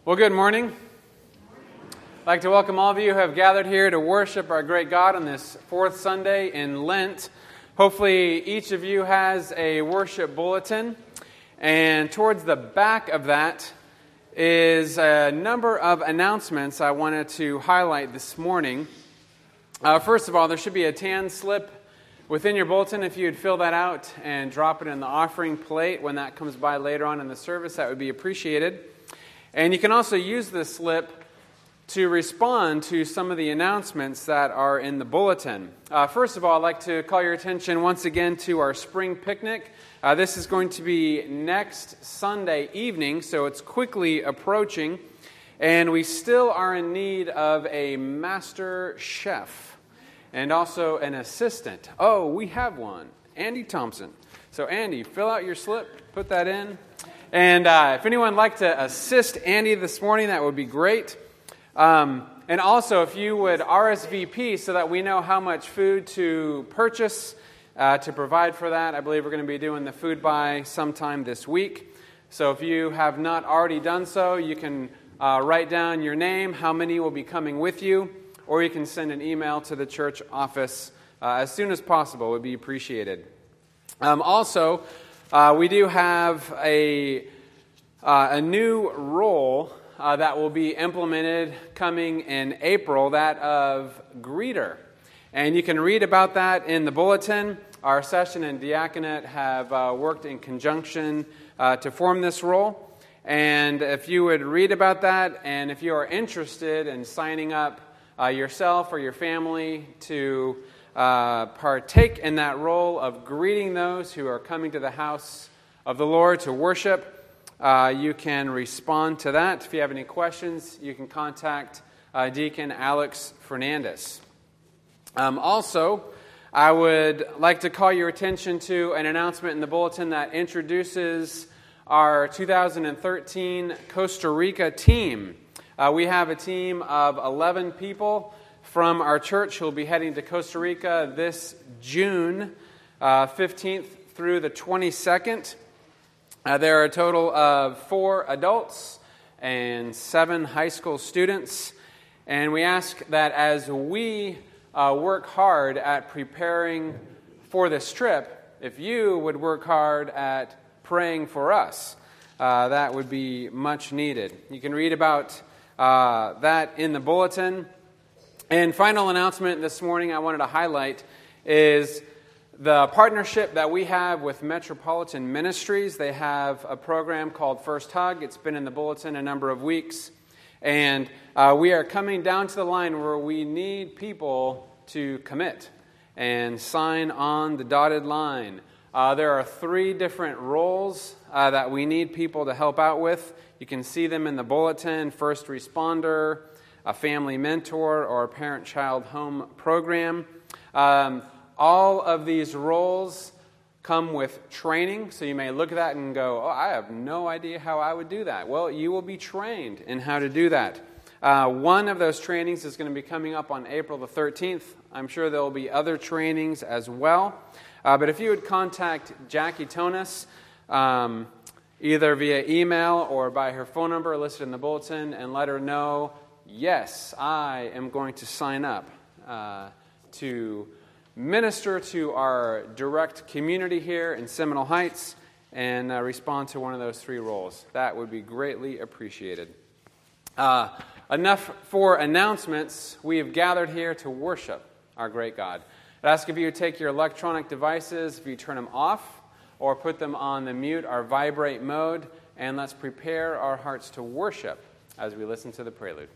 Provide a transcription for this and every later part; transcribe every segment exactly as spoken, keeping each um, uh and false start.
Well, good morning. I'd like to welcome all of you who have gathered here to worship our great God on this fourth Sunday in Lent. Hopefully, each of you has a worship bulletin, and towards the back of that is a number of announcements I wanted to highlight this morning. Uh, first of all, there should be a tan slip within your bulletin. If you'd fill that out and drop it in the offering plate when that comes by later on in the service, that would be appreciated. And you can also use this slip to respond to some of the announcements that are in the bulletin. Uh, first of all, I'd like to call your attention once again to our spring picnic. Uh, this is going to be next Sunday evening, so it's quickly approaching. And we still are in need of a master chef and also an assistant. Oh, we have one, Andy Thompson. So Andy, fill out your slip, put that in. And uh, if anyone would like to assist Andy this morning, that would be great. Um, and also, if you would R S V P so that we know how much food to purchase uh, to provide for that. I believe we're going to be doing the food buy sometime this week. So if you have not already done so, you can uh, write down your name, how many will be coming with you, or you can send an email to the church office uh, as soon as possible. It would be appreciated. Um, also, uh, we do have a, uh, a new role Uh, that will be implemented coming in April, that of greeter. And you can read about that in the bulletin. Our session and diaconate have uh, worked in conjunction uh, to form this role. And if you would read about that, and if you are interested in signing up uh, yourself or your family to uh, partake in that role of greeting those who are coming to the house of the Lord to worship, Uh, you can respond to that. If you have any questions, you can contact uh, Deacon Alex Fernandez. Um, also, I would like to call your attention to an announcement in the bulletin that introduces our two thousand thirteen Costa Rica team. Uh, we have a team of eleven people from our church who will be heading to Costa Rica this June uh, fifteenth through the twenty-second. Uh, there are a total of four adults and seven high school students, and we ask that as we uh, work hard at preparing for this trip, if you would work hard at praying for us, uh, that would be much needed. You can read about uh, that in the bulletin. And final announcement this morning I wanted to highlight is the partnership that we have with Metropolitan Ministries. They have a program called First Hug. It's been in the bulletin a number of weeks. And uh, we are coming down to the line where we need people to commit and sign on the dotted line. Uh, there are three different roles uh, that we need people to help out with. You can see them in the bulletin: first responder, a family mentor, or a parent-child home program. Um, All of these roles come with training, so you may look at that and go, oh, I have no idea how I would do that. Well, you will be trained in how to do that. Uh, one of those trainings is going to be coming up on April the thirteenth. I'm sure there will be other trainings as well. Uh, but if you would contact Jackie Tonis, um, either via email or by her phone number listed in the bulletin, and let her know, yes, I am going to sign up uh, to minister to our direct community here in Seminole Heights and uh, respond to one of those three roles. That would be greatly appreciated. Uh, enough for announcements. We have gathered here to worship our great God. I'd ask if you would take your electronic devices, if you turn them off or put them on the mute or vibrate mode, and let's prepare our hearts to worship as we listen to the prelude.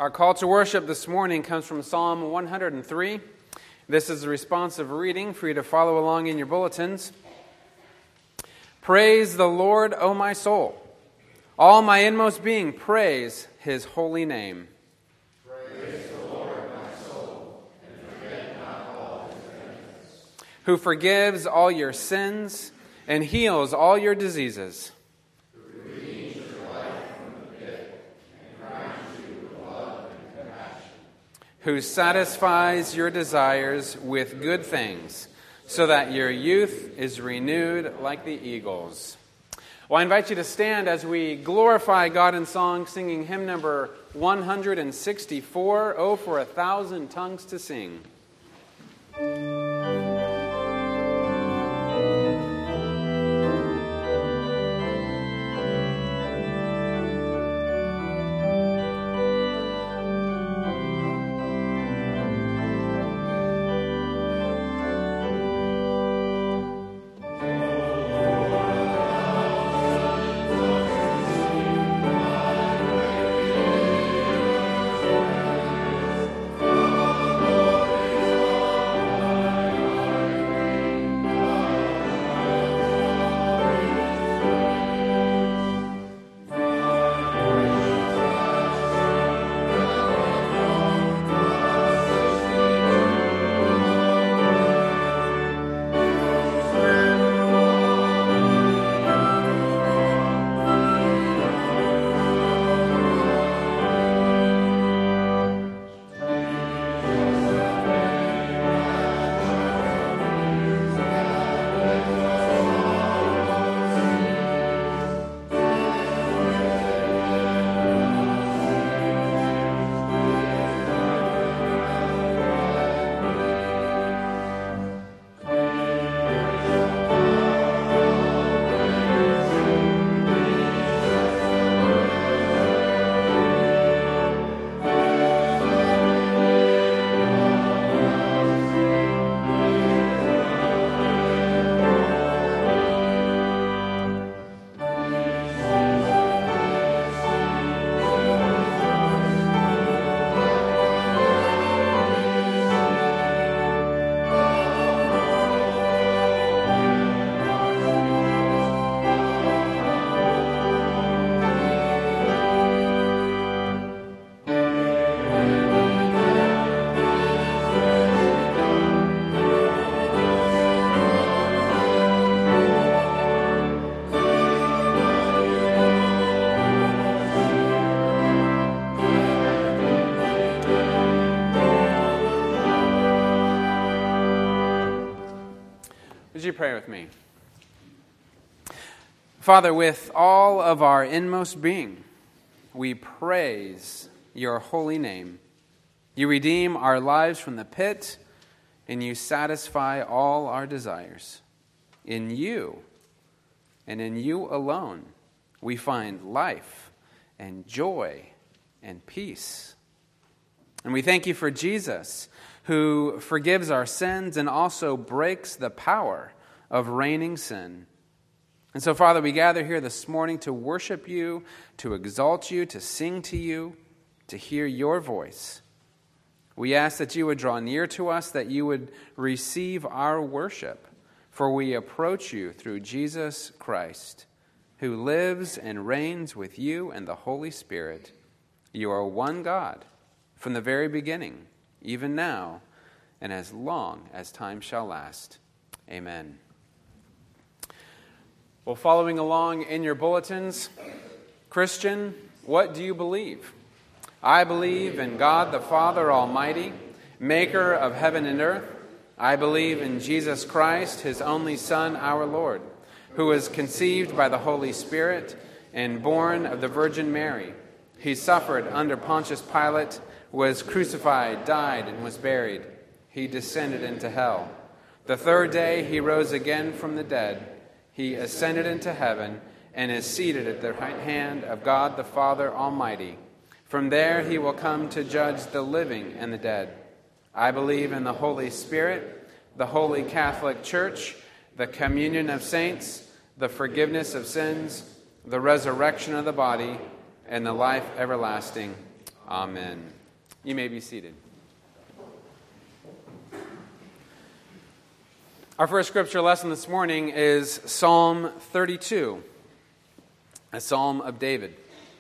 Our call to worship this morning comes from Psalm one hundred three. This is a responsive reading for you to follow along in your bulletins. Praise the Lord, O my soul. All my inmost being, praise his holy name. Praise the Lord, my soul, and forget not all his benefits. Who forgives all your sins and heals all your diseases. Who redeems your life from the pit and crowns you with love and compassion. Who satisfies your desires with good things, so that your youth is renewed like the eagles. Well, I invite you to stand as we glorify God in song, singing hymn number one hundred sixty-four, Oh, for a Thousand Tongues to Sing. Would you pray with me? Father, with all of our inmost being, we praise your holy name. You redeem our lives from the pit, and you satisfy all our desires. In you, and in you alone, we find life and joy and peace. And we thank you for Jesus, who forgives our sins and also breaks the power of reigning sin. And so, Father, we gather here this morning to worship you, to exalt you, to sing to you, to hear your voice. We ask that you would draw near to us, that you would receive our worship, for we approach you through Jesus Christ, who lives and reigns with you and the Holy Spirit. You are one God from the very beginning, even now, and as long as time shall last. Amen. Well, following along in your bulletins, Christian, what do you believe? I believe in God the Father Almighty, maker of heaven and earth. I believe in Jesus Christ, his only Son, our Lord, who was conceived by the Holy Spirit and born of the Virgin Mary. He suffered under Pontius Pilate, was crucified, died, and was buried. He descended into hell. The third day he rose again from the dead. He ascended into heaven and is seated at the right hand of God the Father Almighty. From there he will come to judge the living and the dead. I believe in the Holy Spirit, the Holy Catholic Church, the communion of saints, the forgiveness of sins, the resurrection of the body, and the life everlasting. Amen. You may be seated. Our first scripture lesson this morning is Psalm thirty-two, a psalm of David.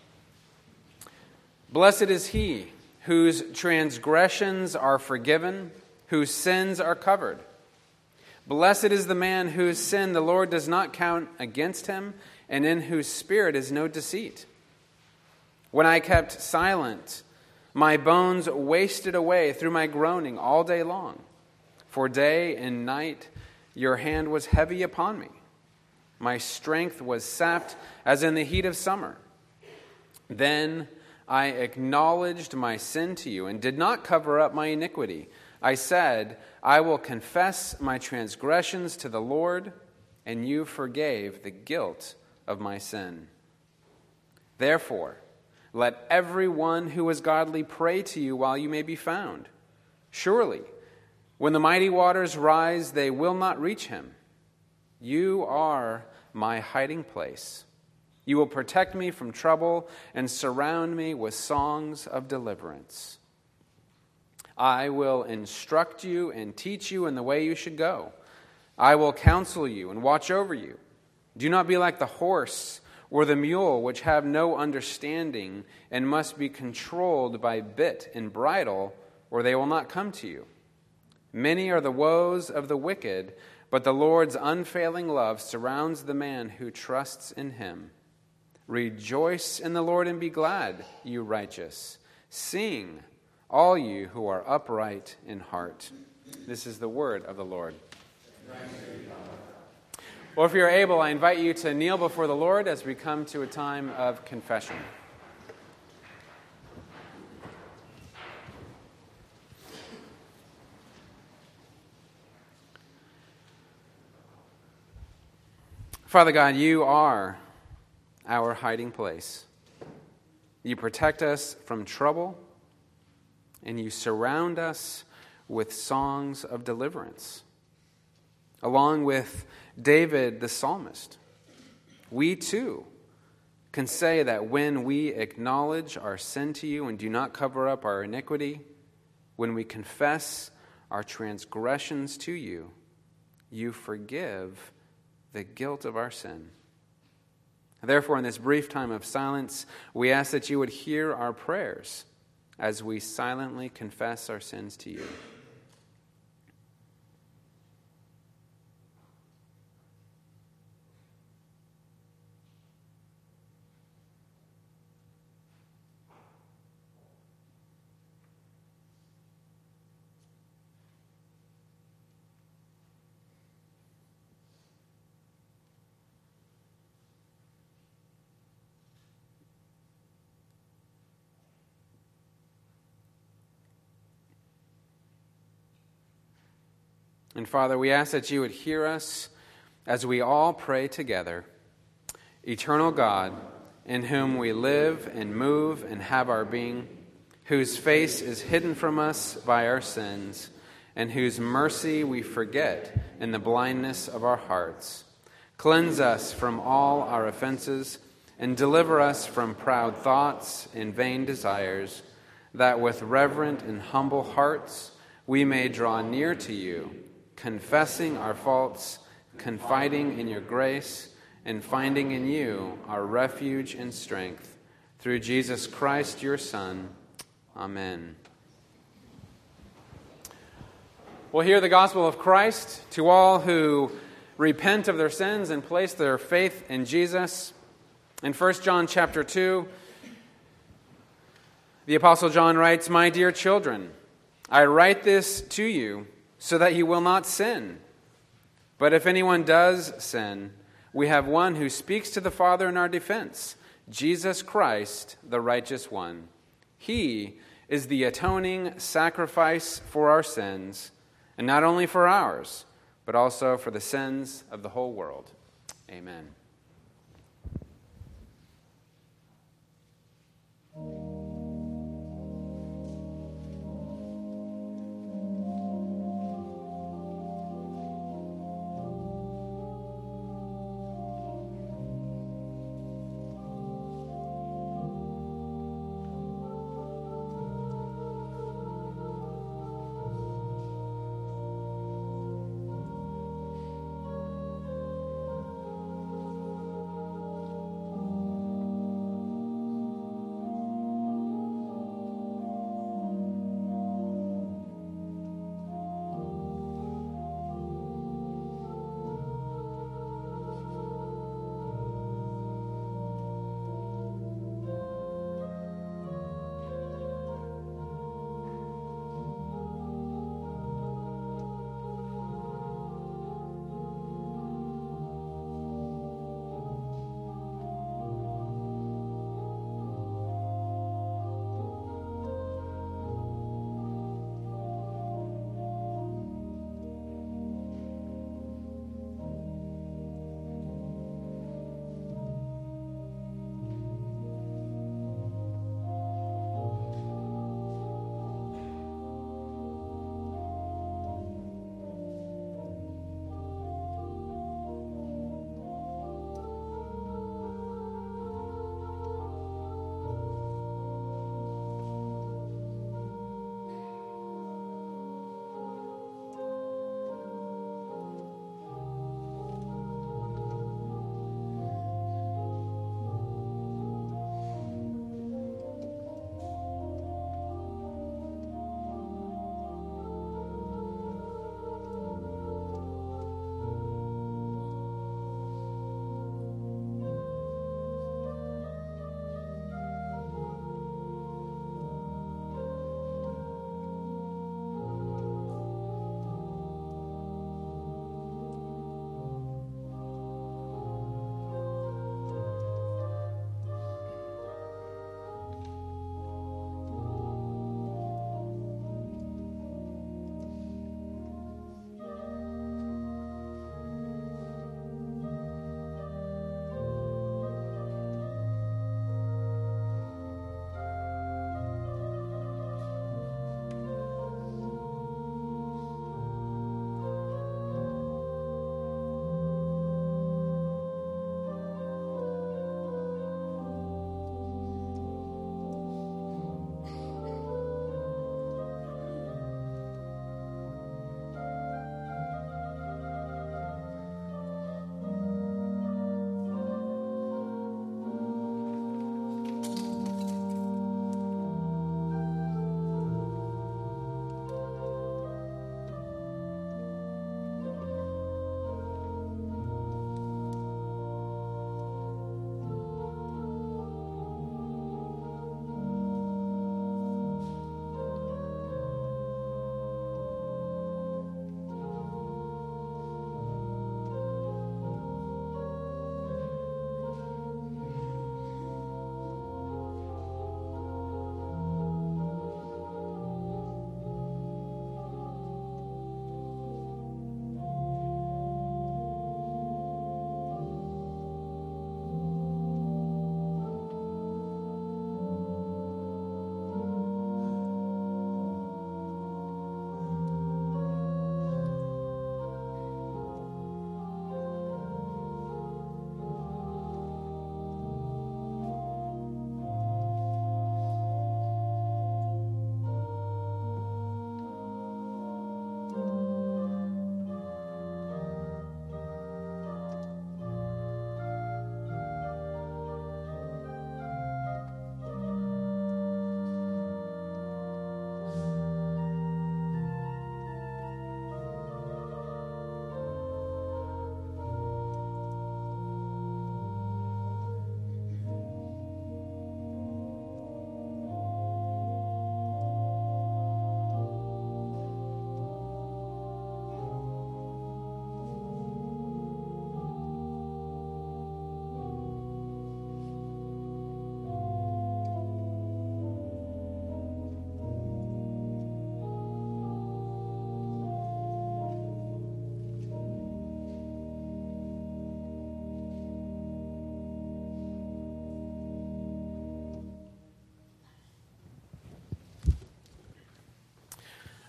Blessed is he whose transgressions are forgiven, whose sins are covered. Blessed is the man whose sin the Lord does not count against him, and in whose spirit is no deceit. When I kept silent, my bones wasted away through my groaning all day long. For day and night your hand was heavy upon me. My strength was sapped as in the heat of summer. Then I acknowledged my sin to you and did not cover up my iniquity. I said, I will confess my transgressions to the Lord, and you forgave the guilt of my sin. Therefore, let everyone who is godly pray to you while you may be found. Surely, when the mighty waters rise, they will not reach him. You are my hiding place. You will protect me from trouble and surround me with songs of deliverance. I will instruct you and teach you in the way you should go. I will counsel you and watch over you. Do not be like the horse or the mule, which have no understanding and must be controlled by bit and bridle, or they will not come to you. Many are the woes of the wicked, but the Lord's unfailing love surrounds the man who trusts in him. Rejoice in the Lord and be glad, you righteous. Sing, all you who are upright in heart. This is the word of the Lord. Well, if you're able, I invite you to kneel before the Lord as we come to a time of confession. Father God, you are our hiding place. You protect us from trouble, and you surround us with songs of deliverance. Along with David the psalmist, we too can say that when we acknowledge our sin to you and do not cover up our iniquity, when we confess our transgressions to you, you forgive the guilt of our sin. Therefore, in this brief time of silence, we ask that you would hear our prayers as we silently confess our sins to you. And Father, we ask that you would hear us as we all pray together. Eternal God, in whom we live and move and have our being, whose face is hidden from us by our sins, and whose mercy we forget in the blindness of our hearts. Cleanse us from all our offenses, and deliver us from proud thoughts and vain desires, that with reverent and humble hearts we may draw near to you, confessing our faults, confiding in your grace, and finding in you our refuge and strength. Through Jesus Christ, your Son. Amen. We'll hear the gospel of Christ to all who repent of their sins and place their faith in Jesus. In First John chapter two, the Apostle John writes, "My dear children, I write this to you so that you will not sin. But if anyone does sin, we have one who speaks to the Father in our defense, Jesus Christ, the righteous one. He is the atoning sacrifice for our sins, and not only for ours, but also for the sins of the whole world." Amen.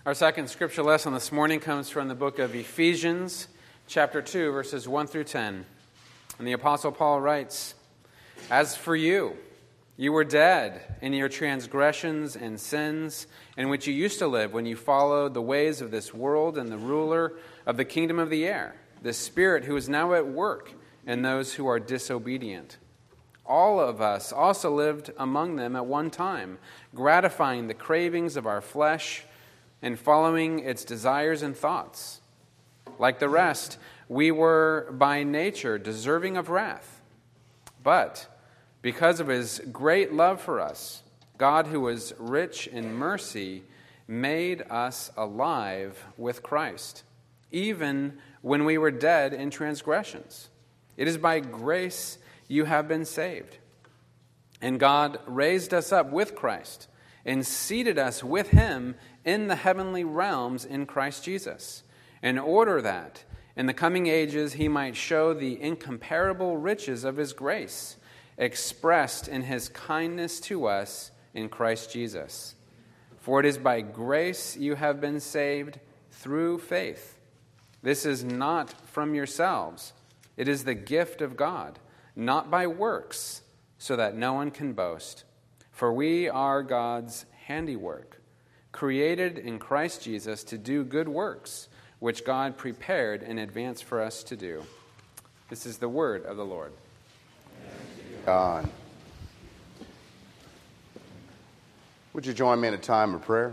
Our second scripture lesson this morning comes from the book of Ephesians, chapter two, verses one through ten. And the Apostle Paul writes, "As for you, you were dead in your transgressions and sins, in which you used to live when you followed the ways of this world and the ruler of the kingdom of the air, the spirit who is now at work in those who are disobedient. All of us also lived among them at one time, gratifying the cravings of our flesh and following its desires and thoughts. Like the rest, we were by nature deserving of wrath. But because of his great love for us, God, who was rich in mercy, made us alive with Christ, even when we were dead in transgressions. It is by grace you have been saved. And God raised us up with Christ and seated us with him in the heavenly realms in Christ Jesus, in order that in the coming ages he might show the incomparable riches of his grace, expressed in his kindness to us in Christ Jesus. For it is by grace you have been saved through faith. This is not from yourselves. It is the gift of God, not by works, so that no one can boast. For we are God's handiwork, created in Christ Jesus to do good works, which God prepared in advance for us to do." This is the word of the Lord. God. Would you join me in a time of prayer?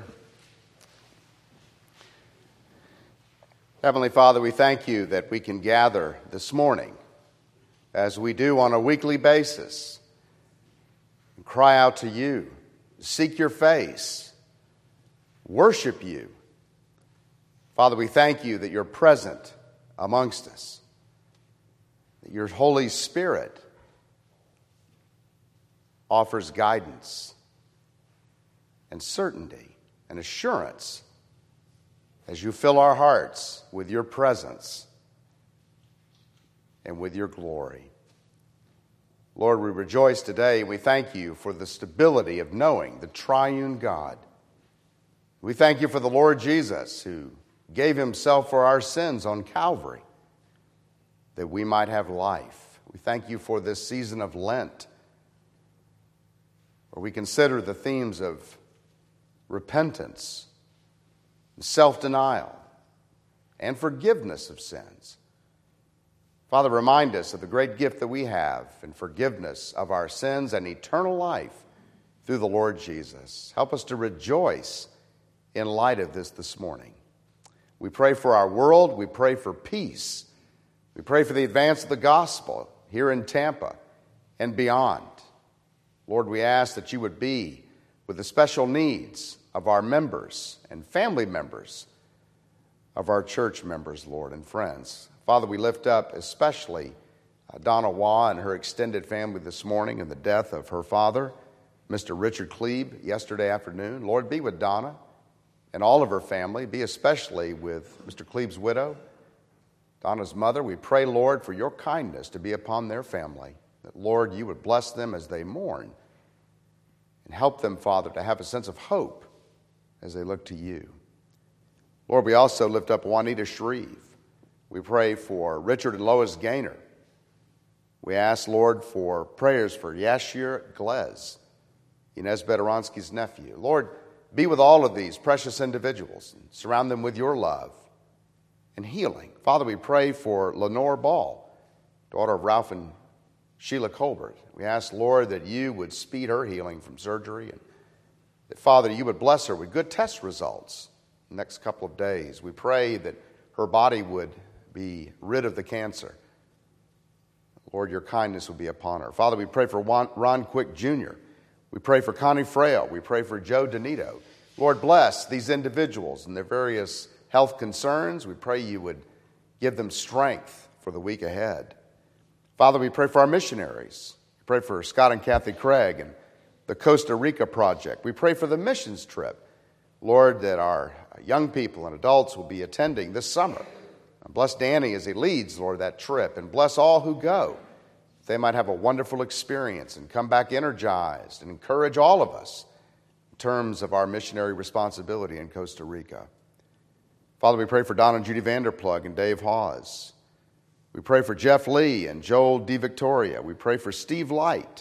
Heavenly Father, we thank you that we can gather this morning, as we do on a weekly basis, and cry out to you, seek your face, worship you. Father, we thank you that you're present amongst us, that your Holy Spirit offers guidance and certainty and assurance as you fill our hearts with your presence and with your glory. Lord, we rejoice today and we thank you for the stability of knowing the triune God. We thank you for the Lord Jesus, who gave himself for our sins on Calvary, that we might have life. We thank you for this season of Lent, where we consider the themes of repentance, self-denial, and forgiveness of sins. Father, remind us of the great gift that we have in forgiveness of our sins and eternal life through the Lord Jesus. Help us to rejoice in light of this this morning. We pray for our world. We pray for peace. We pray for the advance of the gospel here in Tampa and beyond. Lord, we ask that you would be with the special needs of our members and family members of our church members, Lord, and friends. Father, we lift up especially uh, Donna Waugh and her extended family this morning in the death of her father, Mister Richard Klebe, yesterday afternoon. Lord, be with Donna and all of her family. Be especially with Mister Klebe's widow, Donna's mother. We pray, Lord, for your kindness to be upon their family, that, Lord, you would bless them as they mourn and help them, Father, to have a sense of hope as they look to you. Lord, we also lift up Juanita Shreve. We pray for Richard and Lois Gaynor. We ask, Lord, for prayers for Yashir Glez, Inez Bedoronsky's nephew. Lord, be with all of these precious individuals and surround them with your love and healing. Father, we pray for Lenore Ball, daughter of Ralph and Sheila Colbert. We ask, Lord, that you would speed her healing from surgery, and that, Father, you would bless her with good test results the next couple of days. We pray that her body would be rid of the cancer. Lord, your kindness would be upon her. Father, we pray for Ron Quick Junior We pray for Connie Frail. We pray for Joe Donito. Lord, bless these individuals and their various health concerns. We pray you would give them strength for the week ahead. Father, we pray for our missionaries. We pray for Scott and Kathy Craig and the Costa Rica Project. We pray for the missions trip, Lord, that our young people and adults will be attending this summer. And bless Danny as he leads, Lord, that trip, and bless all who go. They might have a wonderful experience and come back energized, and encourage all of us in terms of our missionary responsibility in Costa Rica. Father, we pray for Don and Judy Vanderplug and Dave Hawes. We pray for Jeff Lee and Joel DeVictoria. We pray for Steve Light,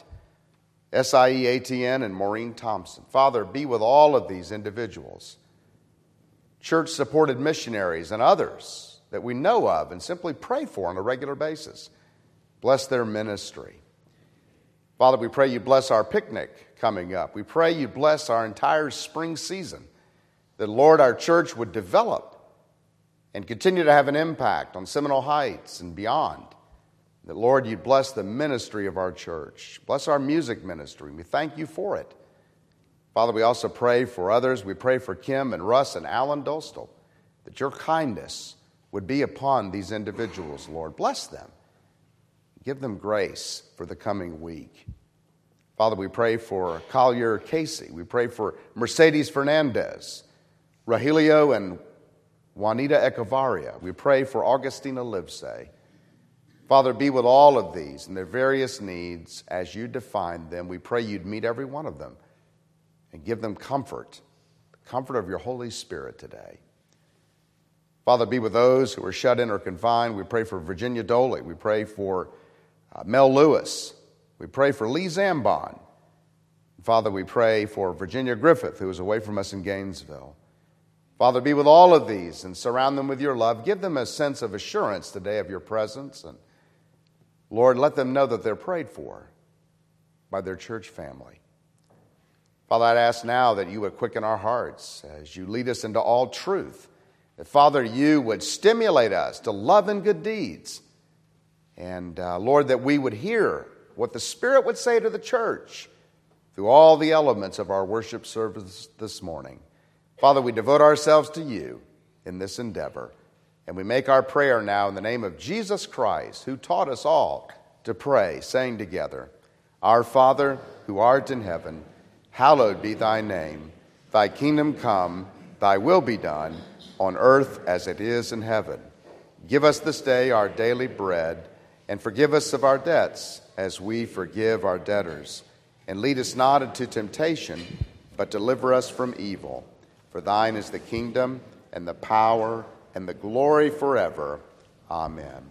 S I E A T N, and Maureen Thompson. Father, be with all of these individuals, church-supported missionaries and others that we know of and simply pray for on a regular basis. Bless their ministry. Father, we pray you bless our picnic coming up. We pray you bless our entire spring season, that, Lord, our church would develop and continue to have an impact on Seminole Heights and beyond. That, Lord, you'd bless the ministry of our church. Bless our music ministry. We thank you for it. Father, we also pray for others. We pray for Kim and Russ and Alan Dostal, that your kindness would be upon these individuals, Lord. Bless them. Give them grace for the coming week. Father, we pray for Collier Casey. We pray for Mercedes Fernandez, Rogelio and Juanita Echevarria. We pray for Augustina Livesay. Father, be with all of these and their various needs as you define them. We pray you'd meet every one of them and give them comfort, the comfort of your Holy Spirit today. Father, be with those who are shut in or confined. We pray for Virginia Doley. We pray for uh, Mel Lewis. We pray for Lee Zambon. Father, we pray for Virginia Griffith, who is away from us in Gainesville. Father, be with all of these and surround them with your love. Give them a sense of assurance today of your presence. And Lord, let them know that they're prayed for by their church family. Father, I'd ask now that you would quicken our hearts as you lead us into all truth. That, Father, you would stimulate us to love and good deeds. And, uh, Lord, that we would hear what the Spirit would say to the church through all the elements of our worship service this morning. Father, we devote ourselves to you in this endeavor, and we make our prayer now in the name of Jesus Christ, who taught us all to pray, saying together, Our Father, who art in heaven, hallowed be thy name. Thy kingdom come, thy will be done, on earth as it is in heaven. Give us this day our daily bread, and forgive us of our debts, as we forgive our debtors. And lead us not into temptation, but deliver us from evil. For thine is the kingdom, and the power, and the glory forever. Amen.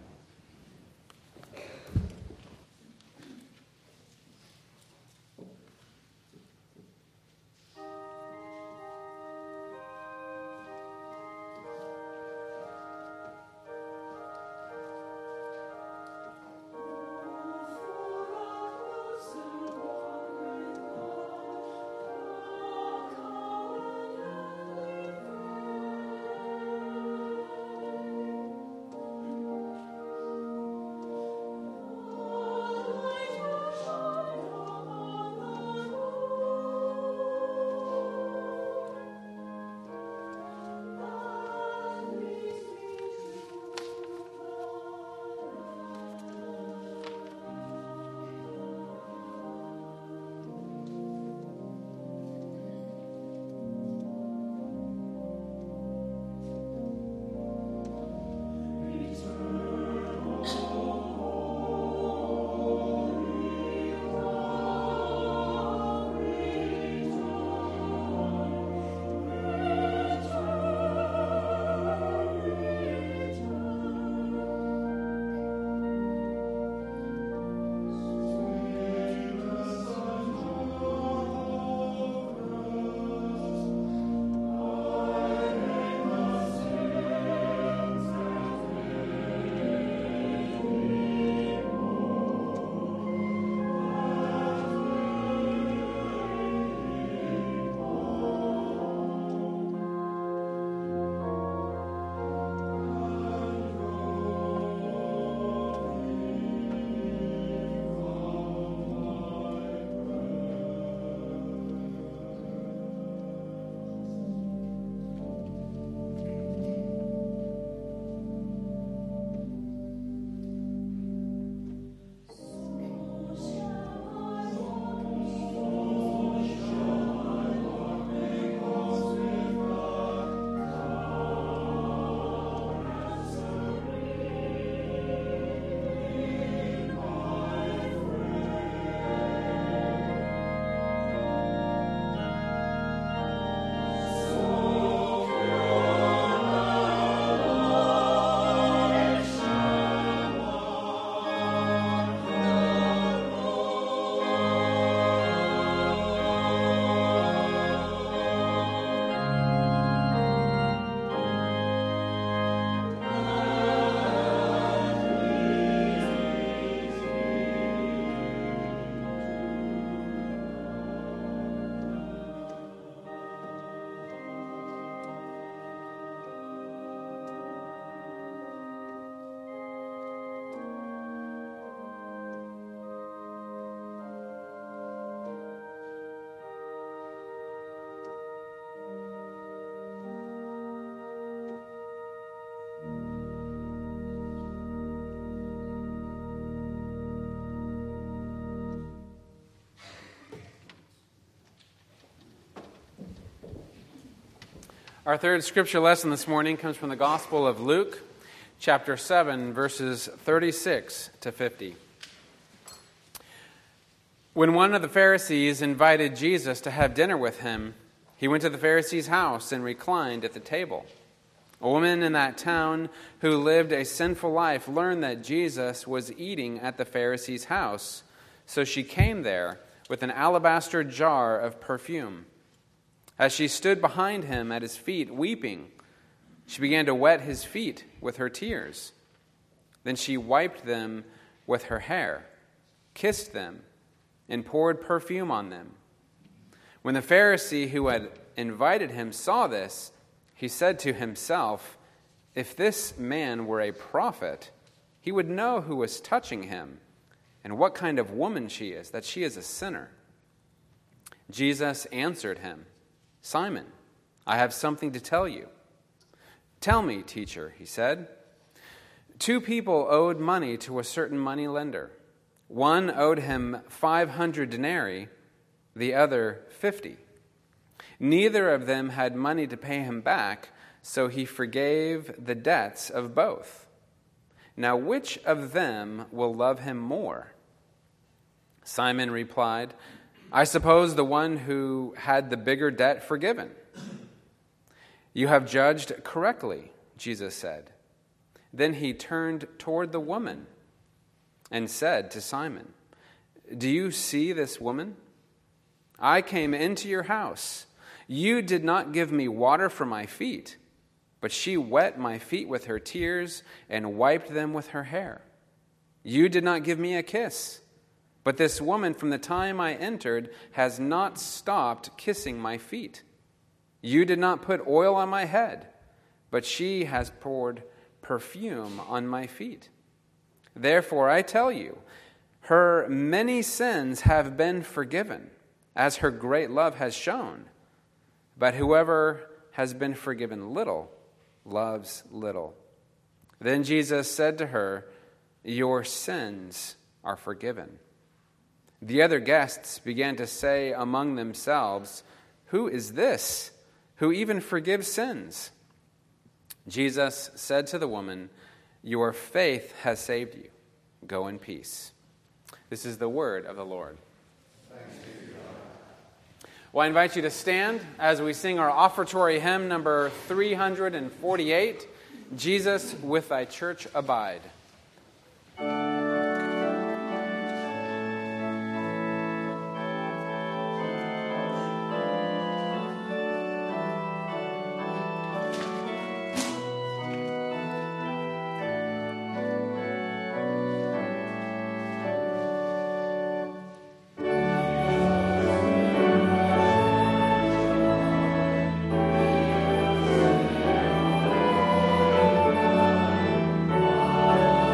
Our third scripture lesson this morning comes from the Gospel of Luke, chapter seven, verses thirty-six to fifty. When one of the Pharisees invited Jesus to have dinner with him, he went to the Pharisee's house and reclined at the table. A woman in that town who lived a sinful life learned that Jesus was eating at the Pharisee's house, so she came there with an alabaster jar of perfume. As she stood behind him at his feet, weeping, she began to wet his feet with her tears. Then she wiped them with her hair, kissed them, and poured perfume on them. When the Pharisee who had invited him saw this, he said to himself, "If this man were a prophet, he would know who was touching him and what kind of woman she is, that she is a sinner." Jesus answered him, "Simon, I have something to tell you." "Tell me, teacher," he said. Two people owed money to a certain money lender. One owed him five hundred denarii, the other fifty. Neither of them had money to pay him back, so he forgave the debts of both. Now, which of them will love him more?" Simon replied, "I suppose the one who had the bigger debt forgiven." "You have judged correctly," Jesus said. Then he turned toward the woman and said to Simon, "Do you see this woman? I came into your house. You did not give me water for my feet, but she wet my feet with her tears and wiped them with her hair. You did not give me a kiss, but this woman from the time I entered has not stopped kissing my feet. You did not put oil on my head, but she has poured perfume on my feet. Therefore, I tell you, her many sins have been forgiven, as her great love has shown. But whoever has been forgiven little loves little." Then Jesus said to her, "Your sins are forgiven." The other guests began to say among themselves, "Who is this who even forgives sins?" Jesus said to the woman, "Your faith has saved you. Go in peace." This is the word of the Lord. Thanks be to God. Well, I invite you to stand as we sing our offertory hymn number three hundred forty-eight, "Jesus with Thy Church Abide." Amen.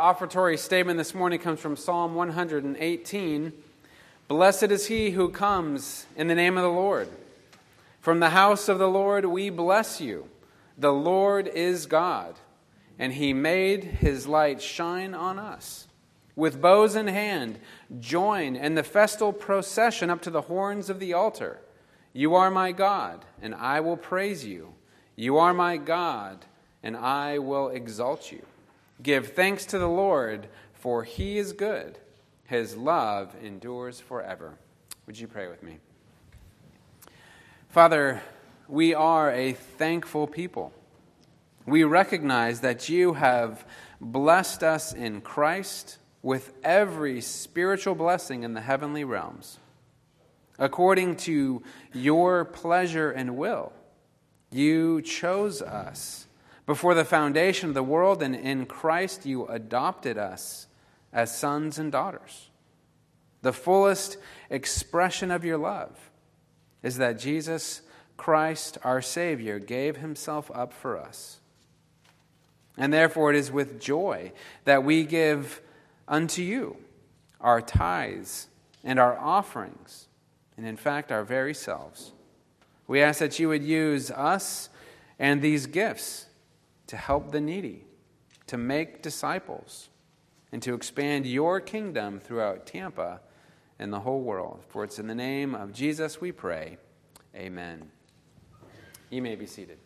offertory statement this morning comes from Psalm one hundred eighteen. Blessed is he who comes in the name of the Lord. From the house of the Lord we bless you. The Lord is God, and he made his light shine on us. With bows in hand, join in the festal procession up to the horns of the altar. You are my God, and I will praise you. You are my God, and I will exalt you. Give thanks to the Lord, for he is good. His love endures forever. Would you pray with me? Father, we are a thankful people. We recognize that you have blessed us in Christ with every spiritual blessing in the heavenly realms. According to your pleasure and will, you chose us before the foundation of the world, and in Christ you adopted us as sons and daughters. The fullest expression of your love is that Jesus Christ, our Savior, gave himself up for us. And therefore it is with joy that we give unto you our tithes and our offerings, and in fact our very selves. We ask that you would use us and these gifts to help the needy, to make disciples, and to expand your kingdom throughout Tampa and the whole world. For it's in the name of Jesus we pray. Amen. You may be seated.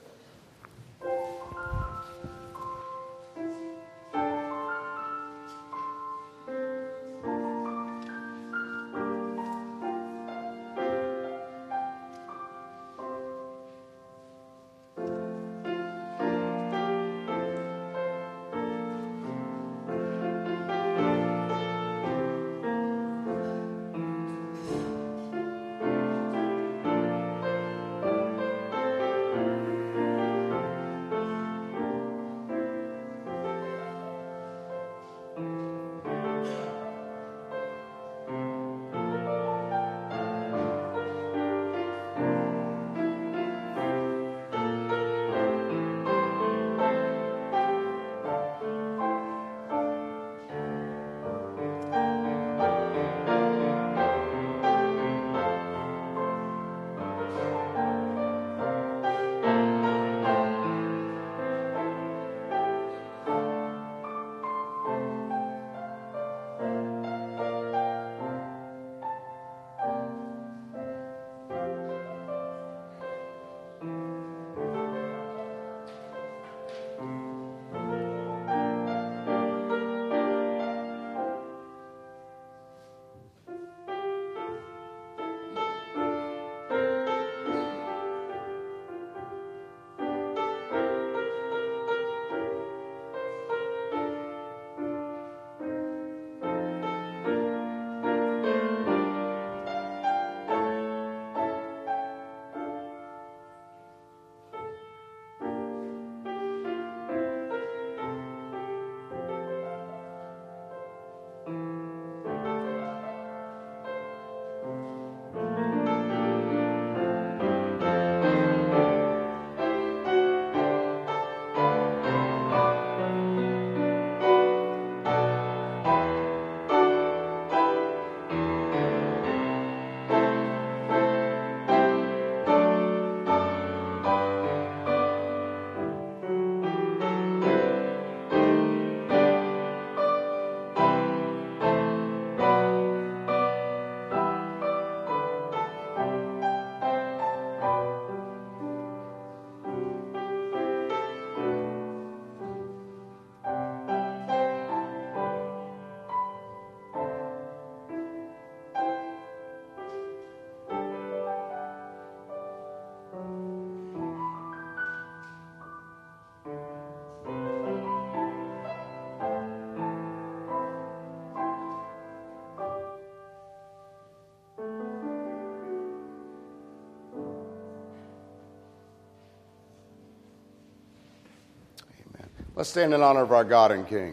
Let's stand in honor of our God and King.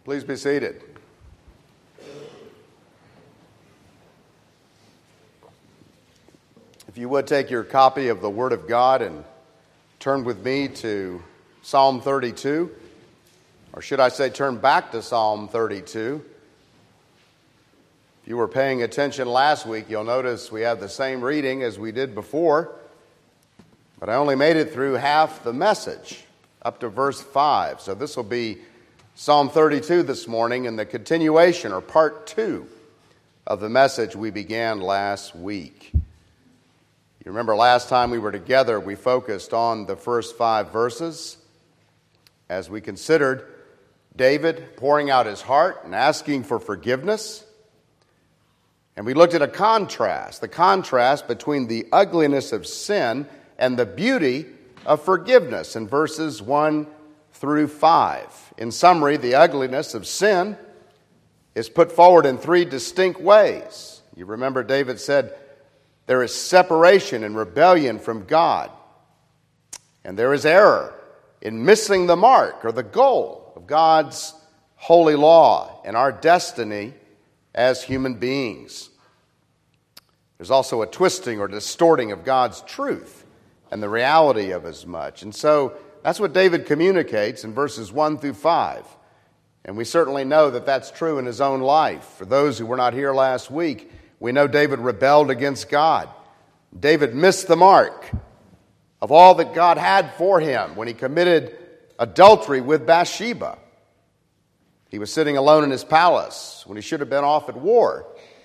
Please be seated. If you would take your copy of the Word of God and turn with me to Psalm thirty-two, or should I say turn back to Psalm thirty-two. If you were paying attention last week, you'll notice we have the same reading as we did before, but I only made it through half the message, up to verse five. So this will be Psalm thirty-two this morning and the continuation, or part two, of the message we began last week. You remember last time we were together, we focused on the first five verses as we considered David pouring out his heart and asking for forgiveness. And we looked at a contrast, the contrast between the ugliness of sin and the beauty of forgiveness in verses one through five. In summary, the ugliness of sin is put forward in three distinct ways. You remember David said, there is separation and rebellion from God. And there is error in missing the mark or the goal of God's holy law and our destiny as human beings. There's also a twisting or distorting of God's truth and the reality of as much. And so that's what David communicates in verses one through five. And we certainly know that that's true in his own life. For those who were not here last week, we know David rebelled against God. David missed the mark of all that God had for him when he committed adultery with Bathsheba. He was sitting alone in his palace when he should have been off at war.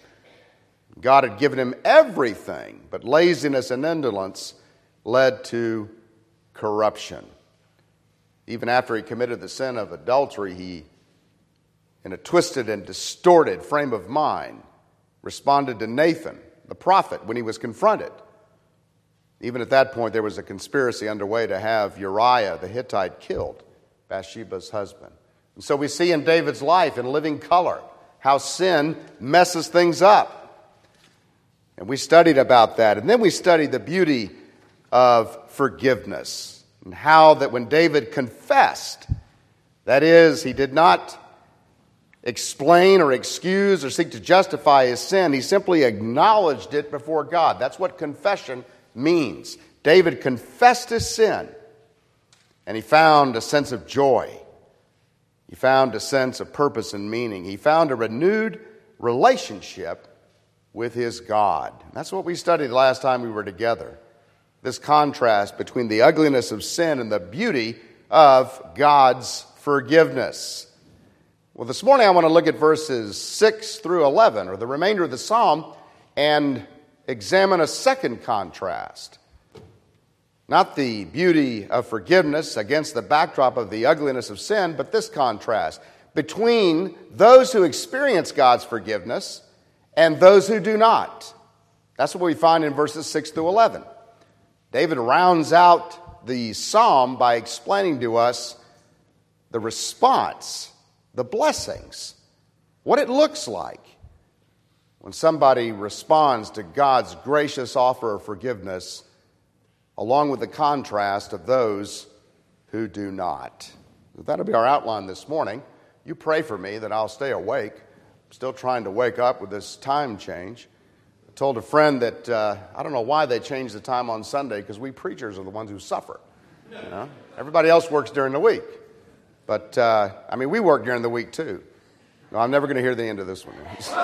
God had given him everything, but laziness and indolence led to corruption. Even after he committed the sin of adultery, he, in a twisted and distorted frame of mind, responded to Nathan, the prophet, when he was confronted. Even at that point, there was a conspiracy underway to have Uriah the Hittite killed, Bathsheba's husband. And so we see in David's life, in living color, how sin messes things up. And we studied about that. And then we studied the beauty of forgiveness, and how that when David confessed, that is, he did not explain or excuse or seek to justify his sin. He simply acknowledged it before God. That's what confession means. David confessed his sin, and he found a sense of joy. He found a sense of purpose and meaning. He found a renewed relationship with his God. That's what we studied last time we were together. This contrast between the ugliness of sin and the beauty of God's forgiveness. Well, this morning I want to look at verses six through eleven, or the remainder of the psalm, and examine a second contrast. Not the beauty of forgiveness against the backdrop of the ugliness of sin, but this contrast between those who experience God's forgiveness and those who do not. That's what we find in verses six through eleven. David rounds out the psalm by explaining to us the response, the blessings, what it looks like when somebody responds to God's gracious offer of forgiveness, along with the contrast of those who do not. That'll be our outline this morning. You pray for me that I'll stay awake. I'm still trying to wake up with this time change. I told a friend that uh, I don't know why they changed the time on Sunday, because we preachers are the ones who suffer. You know? Everybody else works during the week. But, uh, I mean, we work during the week, too. No, I'm never going to hear the end of this one.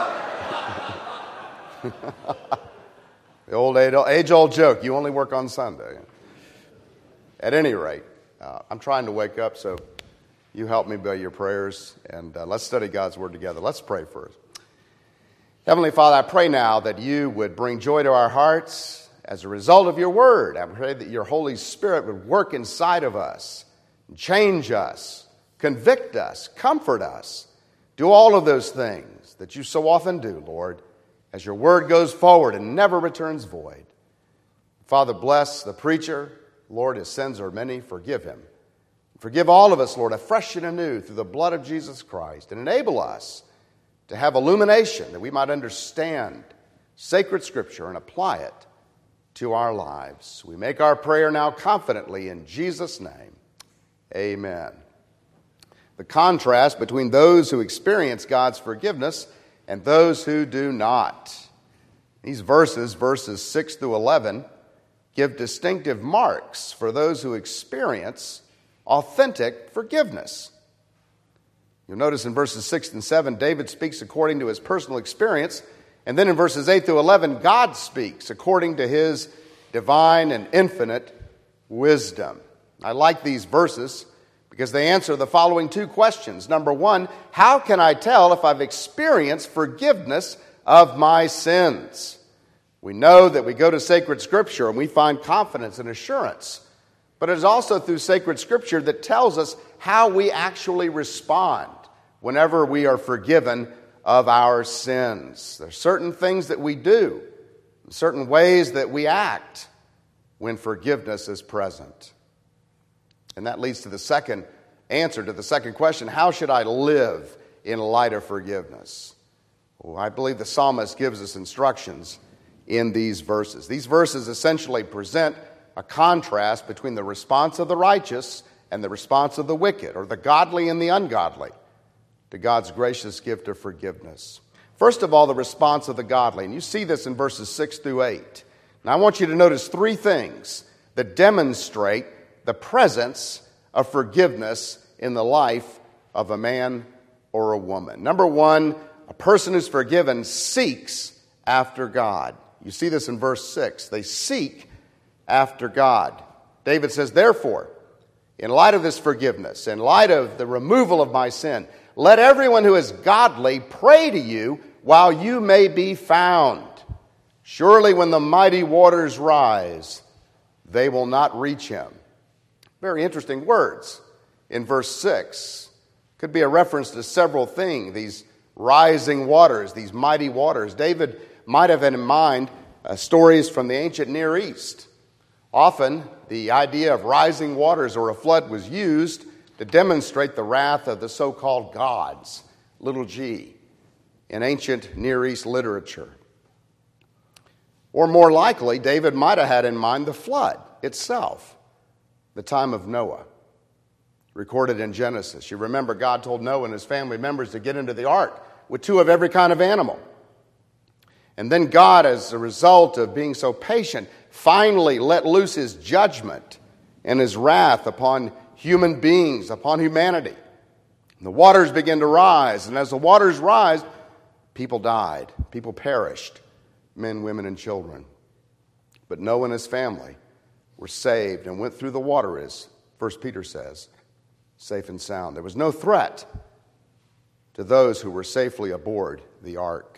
The old age-old joke, you only work on Sunday. At any rate, uh, I'm trying to wake up, so you help me by your prayers, and uh, let's study God's Word together. Let's pray first. Heavenly Father, I pray now that you would bring joy to our hearts as a result of your Word. I pray that your Holy Spirit would work inside of us, change us, convict us, comfort us. Do all of those things that you so often do, Lord, as your word goes forward and never returns void. Father, bless the preacher. Lord, his sins are many. Forgive him. Forgive all of us, Lord, afresh and anew through the blood of Jesus Christ, and enable us to have illumination that we might understand sacred Scripture and apply it to our lives. We make our prayer now confidently in Jesus' name. Amen. the contrast between those who experience God's forgiveness and those who do not. These verses, verses six through eleven, give distinctive marks for those who experience authentic forgiveness. You'll notice in verses six and seven, David speaks according to his personal experience, and then in verses eight through eleven, God speaks according to his divine and infinite wisdom. I like these verses because they answer the following two questions. Number one, how can I tell if I've experienced forgiveness of my sins? We know that we go to sacred Scripture and we find confidence and assurance, but it is also through sacred Scripture that tells us how we actually respond whenever we are forgiven of our sins. There are certain things that we do, certain ways that we act when forgiveness is present. And that leads to the second answer to the second question: how should I live in light of forgiveness? Well, I believe the psalmist gives us instructions in these verses. These verses essentially present a contrast between the response of the righteous and the response of the wicked, or the godly and the ungodly, to God's gracious gift of forgiveness. First of all, the response of the godly. And you see this in verses six through eight. Now I want you to notice three things that demonstrate the presence of forgiveness in the life of a man or a woman. Number one, a person who's forgiven seeks after God. You see this in verse six. They seek after God. David says, therefore, in light of this forgiveness, in light of the removal of my sin, let everyone who is godly pray to you while you may be found. Surely when the mighty waters rise, they will not reach him. Very interesting words in verse six. Could be a reference to several things, these rising waters, these mighty waters. David might have had in mind uh, stories from the ancient Near East. Often, the idea of rising waters or a flood was used to demonstrate the wrath of the so-called gods, little g, in ancient Near East literature. Or more likely, David might have had in mind the flood itself, the time of Noah, recorded in Genesis. You remember God told Noah and his family members to get into the ark with two of every kind of animal. And then God, as a result of being so patient, finally let loose his judgment and his wrath upon human beings, upon humanity. And the waters began to rise, and as the waters rise, people died, people perished, men, women, and children. But Noah and his family were saved and went through the water, as First Peter says, safe and sound. There was no threat to those who were safely aboard the ark.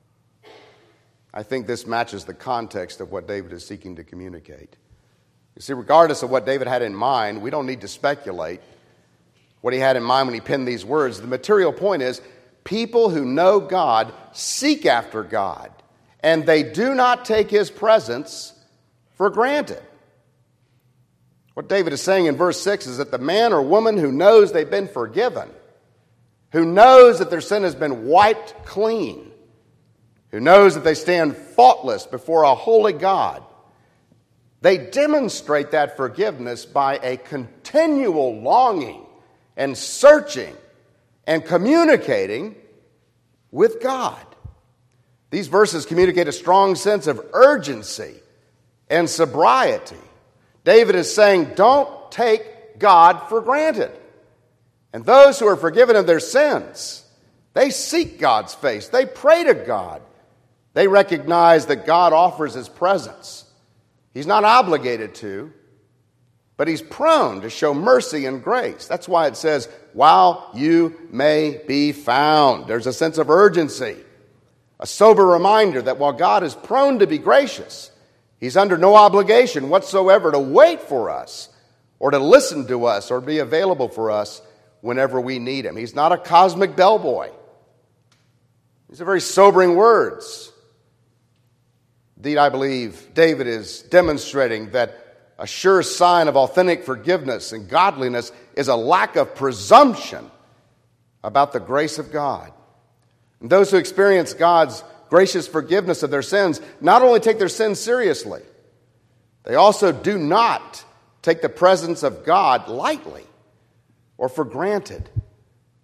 I think this matches the context of what David is seeking to communicate. You see, regardless of what David had in mind, we don't need to speculate what he had in mind when he penned these words. The material point is, people who know God seek after God, and they do not take his presence for granted. What David is saying in verse six is that the man or woman who knows they've been forgiven, who knows that their sin has been wiped clean, who knows that they stand faultless before a holy God, they demonstrate that forgiveness by a continual longing and searching and communicating with God. These verses communicate a strong sense of urgency and sobriety. David is saying, don't take God for granted. And those who are forgiven of their sins, they seek God's face. They pray to God. They recognize that God offers his presence. He's not obligated to, but he's prone to show mercy and grace. That's why it says, while you may be found. There's a sense of urgency, a sober reminder that while God is prone to be gracious, he's under no obligation whatsoever to wait for us or to listen to us or be available for us whenever we need him. He's not a cosmic bellboy. These are very sobering words. Indeed, I believe David is demonstrating that a sure sign of authentic forgiveness and godliness is a lack of presumption about the grace of God. And those who experience God's gracious forgiveness of their sins not only take their sins seriously, they also do not take the presence of God lightly or for granted.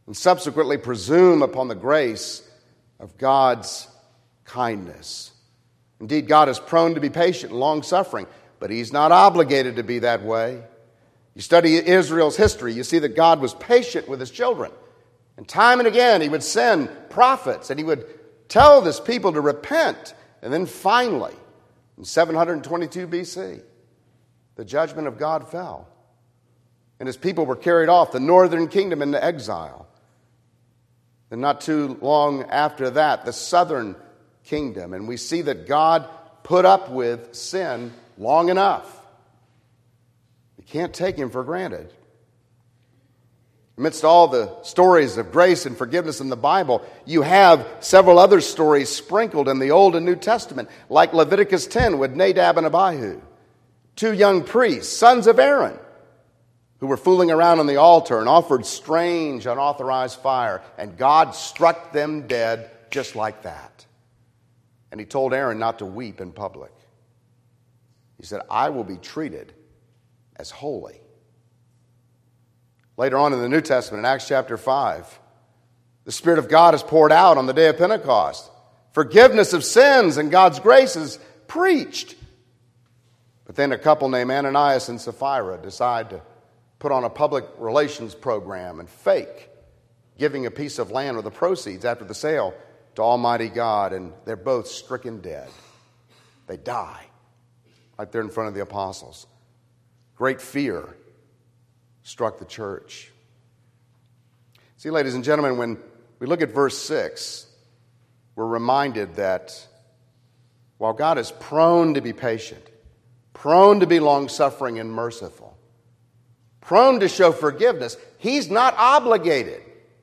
and subsequently presume upon the grace of God's kindness. Indeed, God is prone to be patient and long-suffering, but He's not obligated to be that way. You study Israel's history, you see that God was patient with His children. And time and again, He would send prophets, and He would tell this people to repent. And then finally, in seven hundred twenty-two B C, the judgment of God fell. And His people were carried off, the northern kingdom, into exile. And not too long after that, the southern kingdom. And we see that God put up with sin long enough. You can't take Him for granted. Amidst all the stories of grace and forgiveness in the Bible, you have several other stories sprinkled in the Old and New Testament, like Leviticus ten with Nadab and Abihu, two young priests, sons of Aaron, who were fooling around on the altar and offered strange, unauthorized fire, and God struck them dead just like that. And He told Aaron not to weep in public. He said, I will be treated as holy. Later on in the New Testament, in Acts chapter five, the Spirit of God is poured out on the day of Pentecost. Forgiveness of sins and God's grace is preached. But then a couple named Ananias and Sapphira decide to put on a public relations program and fake giving a piece of land or the proceeds after the sale to Almighty God, and they're both stricken dead. They die right there in front of the apostles. Great fear struck the church. See, ladies and gentlemen, when we look at verse six, we're reminded that while God is prone to be patient, prone to be long-suffering and merciful, prone to show forgiveness, He's not obligated.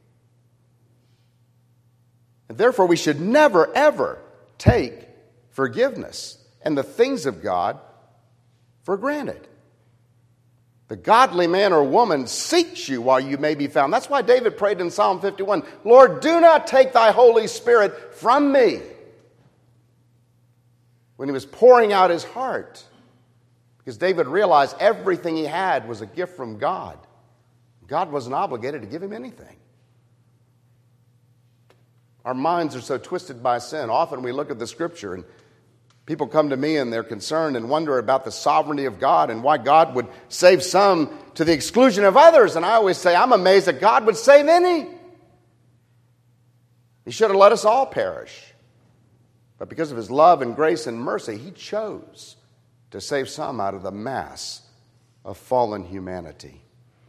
And therefore, we should never, ever take forgiveness and the things of God for granted. The godly man or woman seeks you while you may be found. That's why David prayed in Psalm fifty-one, Lord, do not take thy Holy Spirit from me. When he was pouring out his heart, because David realized everything he had was a gift from God. God wasn't obligated to give him anything. Our minds are so twisted by sin. Often we look at the Scripture and people come to me and they're concerned and wonder about the sovereignty of God and why God would save some to the exclusion of others. And I always say, I'm amazed that God would save any. He should have let us all perish. But because of His love and grace and mercy, He chose to save some out of the mass of fallen humanity.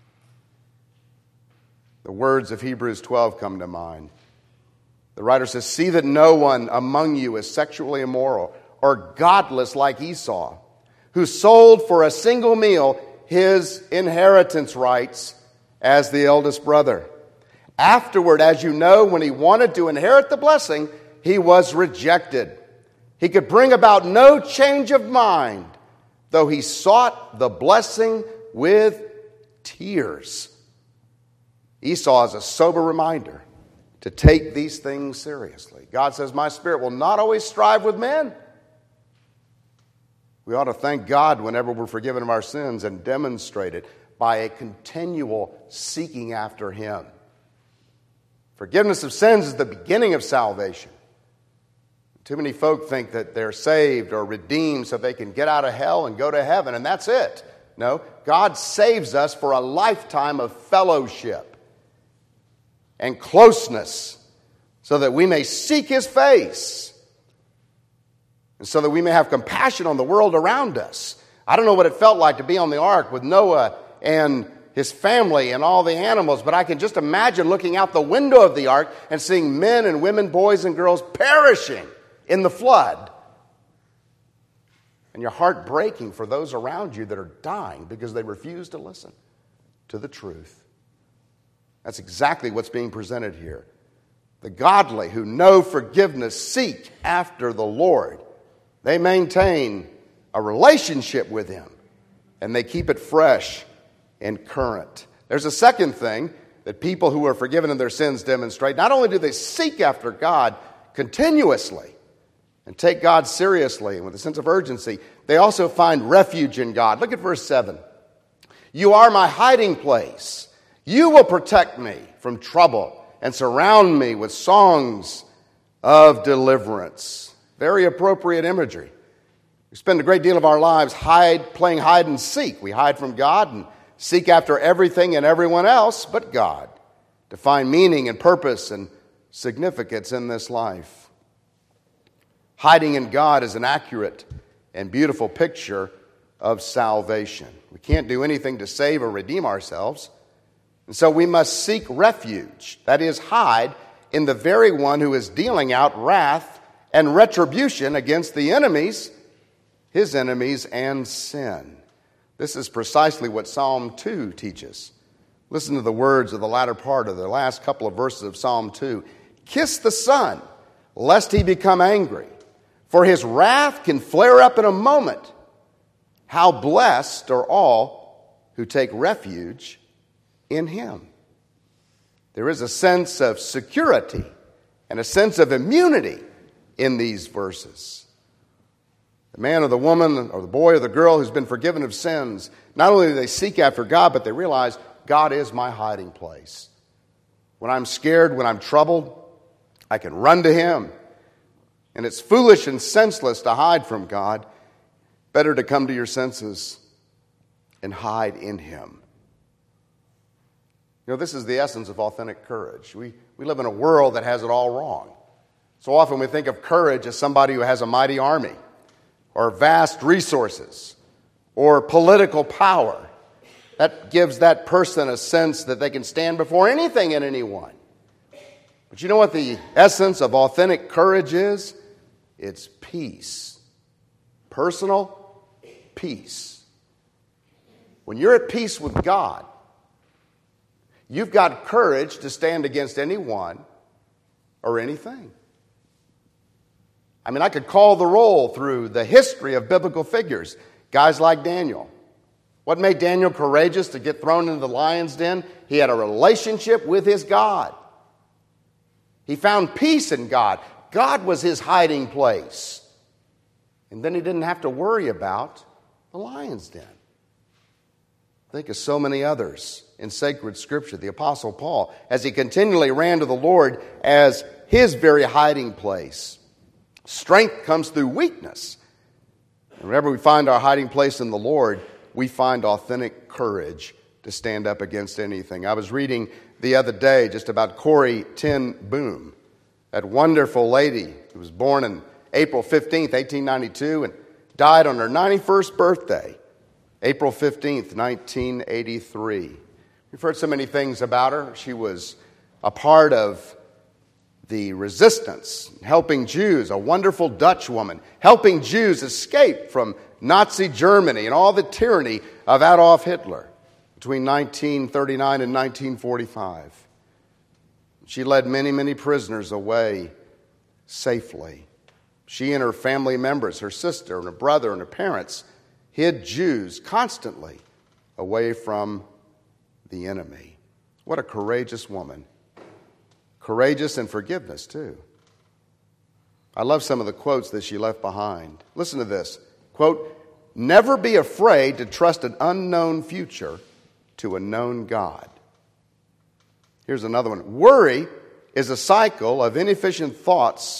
The words of Hebrews twelve come to mind. The writer says, see that no one among you is sexually immoral or godless like Esau, who sold for a single meal his inheritance rights as the eldest brother. Afterward, as you know, when he wanted to inherit the blessing, he was rejected. He could bring about no change of mind, though he sought the blessing with tears. Esau is a sober reminder to take these things seriously. God says, my spirit will not always strive with men. We ought to thank God whenever we're forgiven of our sins and demonstrate it by a continual seeking after Him. Forgiveness of sins is the beginning of salvation. Too many folk think that they're saved or redeemed so they can get out of hell and go to heaven, and that's it. No, God saves us for a lifetime of fellowship and closeness so that we may seek His face. And so that we may have compassion on the world around us. I don't know what it felt like to be on the ark with Noah and his family and all the animals, but I can just imagine looking out the window of the ark and seeing men and women, boys and girls perishing in the flood. And your heart breaking for those around you that are dying because they refuse to listen to the truth. That's exactly what's being presented here. The godly who know forgiveness seek after the Lord. They maintain a relationship with Him, and they keep it fresh and current. There's a second thing that people who are forgiven of their sins demonstrate. Not only do they seek after God continuously and take God seriously and with a sense of urgency, they also find refuge in God. Look at verse seven. You are my hiding place. You will protect me from trouble and surround me with songs of deliverance. Very appropriate imagery. We spend a great deal of our lives hide, playing hide and seek. We hide from God and seek after everything and everyone else but God to find meaning and purpose and significance in this life. Hiding in God is an accurate and beautiful picture of salvation. We can't do anything to save or redeem ourselves, and so we must seek refuge, that is, hide in the very one who is dealing out wrath and retribution against the enemies, his enemies, and sin. This is precisely what Psalm two teaches. Listen to the words of the latter part of the last couple of verses of Psalm two. Kiss the Son, lest he become angry, for his wrath can flare up in a moment. How blessed are all who take refuge in him. There is a sense of security and a sense of immunity in these verses. The man or the woman or the boy or the girl who's been forgiven of sins, not only do they seek after God, but they realize God is my hiding place. When I'm scared, when I'm troubled, I can run to him. And it's foolish and senseless to hide from God. Better to come to your senses and hide in him. You know, this is the essence of authentic courage. We, we live in a world that has it all wrong. So often we think of courage as somebody who has a mighty army or vast resources or political power. That gives that person a sense that they can stand before anything and anyone. But you know what the essence of authentic courage is? It's peace. Personal peace. When you're at peace with God, you've got courage to stand against anyone or anything. I mean, I could call the roll through the history of biblical figures. Guys like Daniel. What made Daniel courageous to get thrown into the lion's den? He had a relationship with his God. He found peace in God. God was his hiding place. And then he didn't have to worry about the lion's den. Think of so many others in sacred scripture. The Apostle Paul, as he continually ran to the Lord as his very hiding place. Strength comes through weakness. And whenever we find our hiding place in the Lord, we find authentic courage to stand up against anything. I was reading the other day just about Corrie ten Boom, that wonderful lady who was born on April fifteenth, eighteen ninety-two, and died on her ninety-first birthday, April fifteenth, nineteen eighty-three. We've heard so many things about her. She was a part of the resistance, helping Jews, a wonderful Dutch woman, helping Jews escape from Nazi Germany and all the tyranny of Adolf Hitler between nineteen thirty-nine and nineteen forty-five. She led many, many prisoners away safely. She and her family members, her sister and her brother and her parents, hid Jews constantly away from the enemy. What a courageous woman. Courageous in forgiveness, too. I love some of the quotes that she left behind. Listen to this. Quote, "Never be afraid to trust an unknown future to a known God." Here's another one. "Worry is a cycle of inefficient thoughts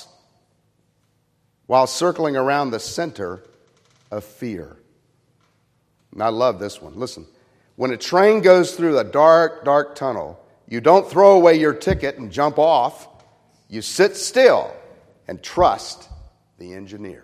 while circling around the center of fear." And I love this one. Listen. "When a train goes through a dark, dark tunnel, you don't throw away your ticket and jump off. You sit still and trust the engineer."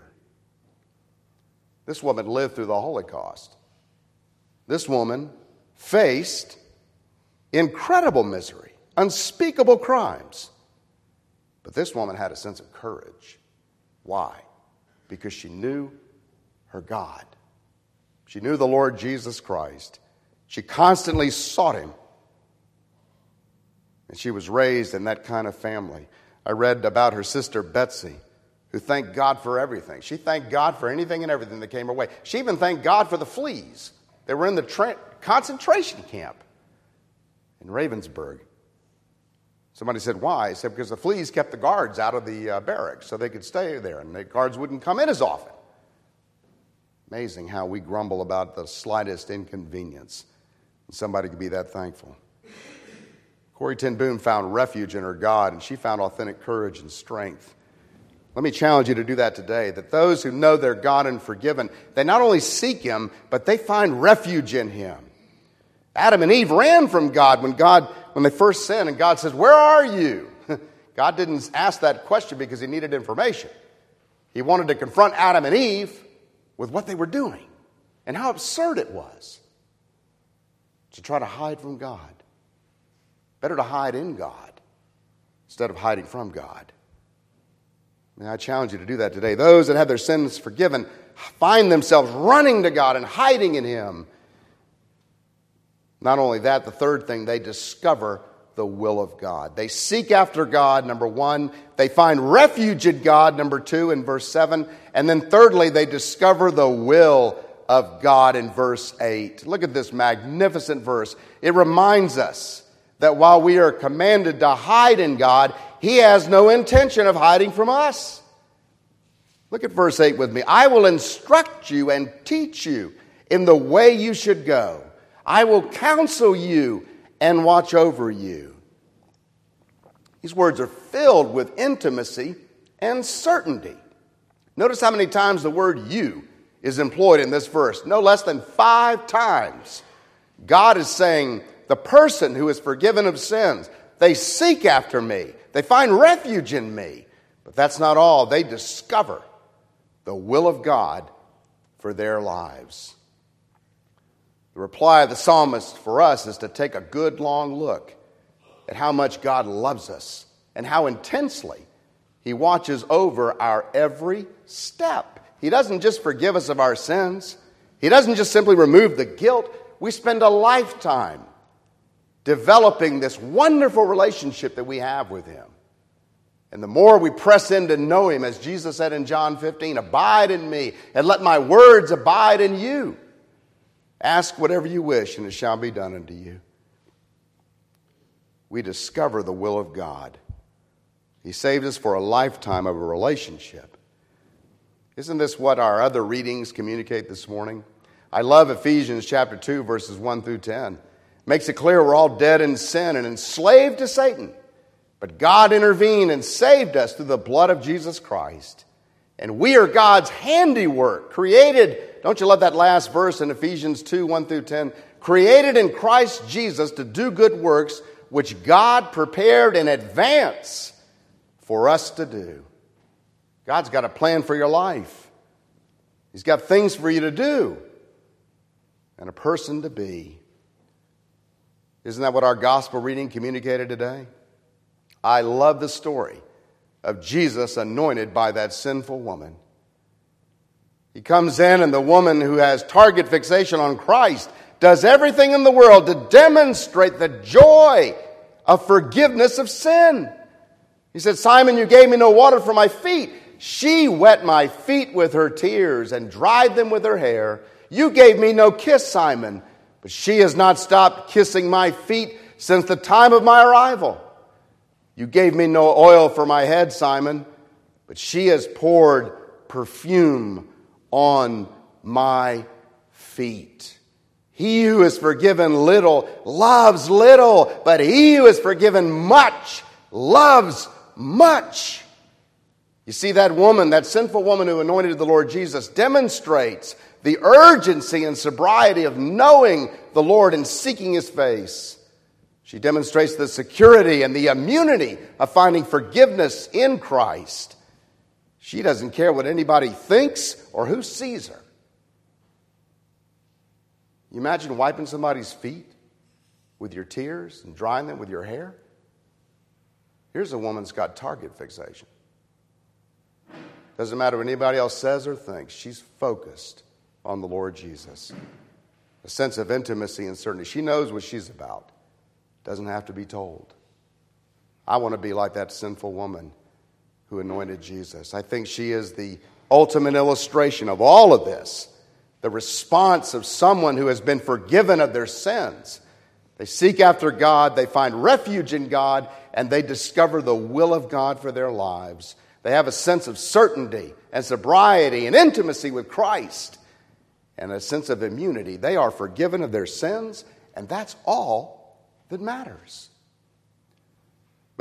This woman lived through the Holocaust. This woman faced incredible misery, unspeakable crimes. But this woman had a sense of courage. Why? Because she knew her God. She knew the Lord Jesus Christ. She constantly sought him. And she was raised in that kind of family. I read about her sister Betsy, who thanked God for everything. She thanked God for anything and everything that came her way. She even thanked God for the fleas that were in the tra- concentration camp in Ravensburg. Somebody said, why? He said, because the fleas kept the guards out of the uh, barracks so they could stay there and the guards wouldn't come in as often. Amazing how we grumble about the slightest inconvenience. And somebody could be that thankful. Corrie ten Boom found refuge in her God, and she found authentic courage and strength. Let me challenge you to do that today, that those who know their God and forgiven, they not only seek Him, but they find refuge in Him. Adam and Eve ran from God when God, when they first sinned, and God says, "Where are you?" God didn't ask that question because He needed information. He wanted to confront Adam and Eve with what they were doing and how absurd it was to try to hide from God. Better to hide in God instead of hiding from God. And I challenge you to do that today. Those that have their sins forgiven find themselves running to God and hiding in Him. Not only that, the third thing, they discover the will of God. They seek after God, number one. They find refuge in God, number two, in verse seven. And then thirdly, they discover the will of God in verse eight. Look at this magnificent verse. It reminds us that while we are commanded to hide in God, He has no intention of hiding from us. Look at verse eight with me. "I will instruct you and teach you in the way you should go. I will counsel you and watch over you." These words are filled with intimacy and certainty. Notice how many times the word "you" is employed in this verse. No less than five times. God is saying, the person who is forgiven of sins, they seek after me. They find refuge in me. But that's not all. They discover the will of God for their lives. The reply of the psalmist for us is to take a good long look at how much God loves us and how intensely He watches over our every step. He doesn't just forgive us of our sins. He doesn't just simply remove the guilt. We spend a lifetime developing this wonderful relationship that we have with Him. And the more we press in to know Him, as Jesus said in John fifteen, "Abide in me, and let my words abide in you. Ask whatever you wish, and it shall be done unto you." We discover the will of God. He saved us for a lifetime of a relationship. Isn't this what our other readings communicate this morning? I love Ephesians chapter two, verses one through ten. Makes it clear we're all dead in sin and enslaved to Satan. But God intervened and saved us through the blood of Jesus Christ. And we are God's handiwork, created, don't you love that last verse in Ephesians two, one through ten? Created in Christ Jesus to do good works, which God prepared in advance for us to do. God's got a plan for your life. He's got things for you to do and a person to be. Isn't that what our gospel reading communicated today? I love the story of Jesus anointed by that sinful woman. He comes in, and the woman who has target fixation on Christ does everything in the world to demonstrate the joy of forgiveness of sin. He said, "Simon, you gave me no water for my feet. She wet my feet with her tears and dried them with her hair. You gave me no kiss, Simon, but she has not stopped kissing my feet since the time of my arrival. You gave me no oil for my head, Simon, but she has poured perfume on my feet. He who is forgiven little loves little, but he who is forgiven much loves much." You see, that woman, that sinful woman who anointed the Lord Jesus, demonstrates the urgency and sobriety of knowing the Lord and seeking His face. She demonstrates the security and the immunity of finding forgiveness in Christ. She doesn't care what anybody thinks or who sees her. You imagine wiping somebody's feet with your tears and drying them with your hair? Here's a woman that's got target fixation. Doesn't matter what anybody else says or thinks. She's focused on the Lord Jesus. A sense of intimacy and certainty. She knows what she's about. Doesn't have to be told. I want to be like that sinful woman who anointed Jesus. I think she is the ultimate illustration of all of this. The response of someone who has been forgiven of their sins. They seek after God, they find refuge in God, and they discover the will of God for their lives. They have a sense of certainty and sobriety and intimacy with Christ and a sense of immunity. They are forgiven of their sins, and that's all that matters.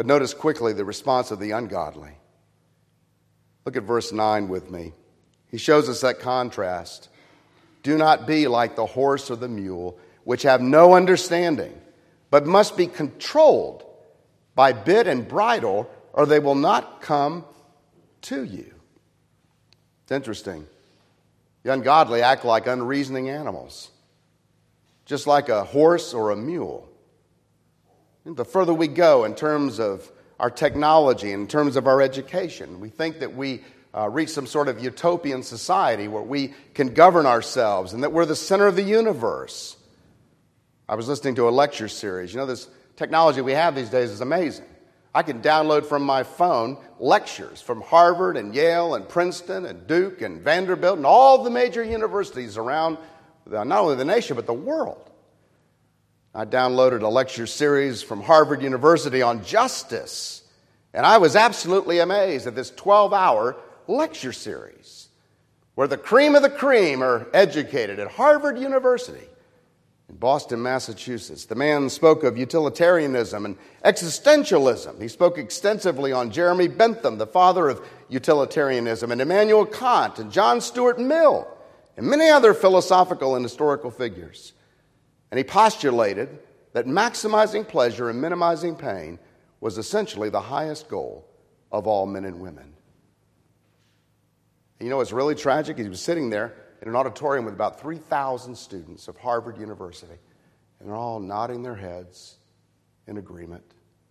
But notice quickly the response of the ungodly. Look at verse nine with me. He shows us that contrast. Do not be like the horse or the mule, which have no understanding, but must be controlled by bit and bridle, or they will not come to you. It's interesting. The ungodly act like unreasoning animals, just like a horse or a mule. And the further we go in terms of our technology, in terms of our education, we think that we uh, reach some sort of utopian society where we can govern ourselves and that we're the center of the universe. I was listening to a lecture series. You know, this technology we have these days is amazing. I can download from my phone lectures from Harvard and Yale and Princeton and Duke and Vanderbilt and all the major universities around the, not only the nation but the world. I downloaded a lecture series from Harvard University on justice, and I was absolutely amazed at this twelve-hour lecture series where the cream of the cream are educated at Harvard University in Boston, Massachusetts. The man spoke of utilitarianism and existentialism. He spoke extensively on Jeremy Bentham, the father of utilitarianism, and Immanuel Kant and John Stuart Mill and many other philosophical and historical figures. And he postulated that maximizing pleasure and minimizing pain was essentially the highest goal of all men and women. And you know what's really tragic? He was sitting there in an auditorium with about three thousand students of Harvard University, and they're all nodding their heads in agreement.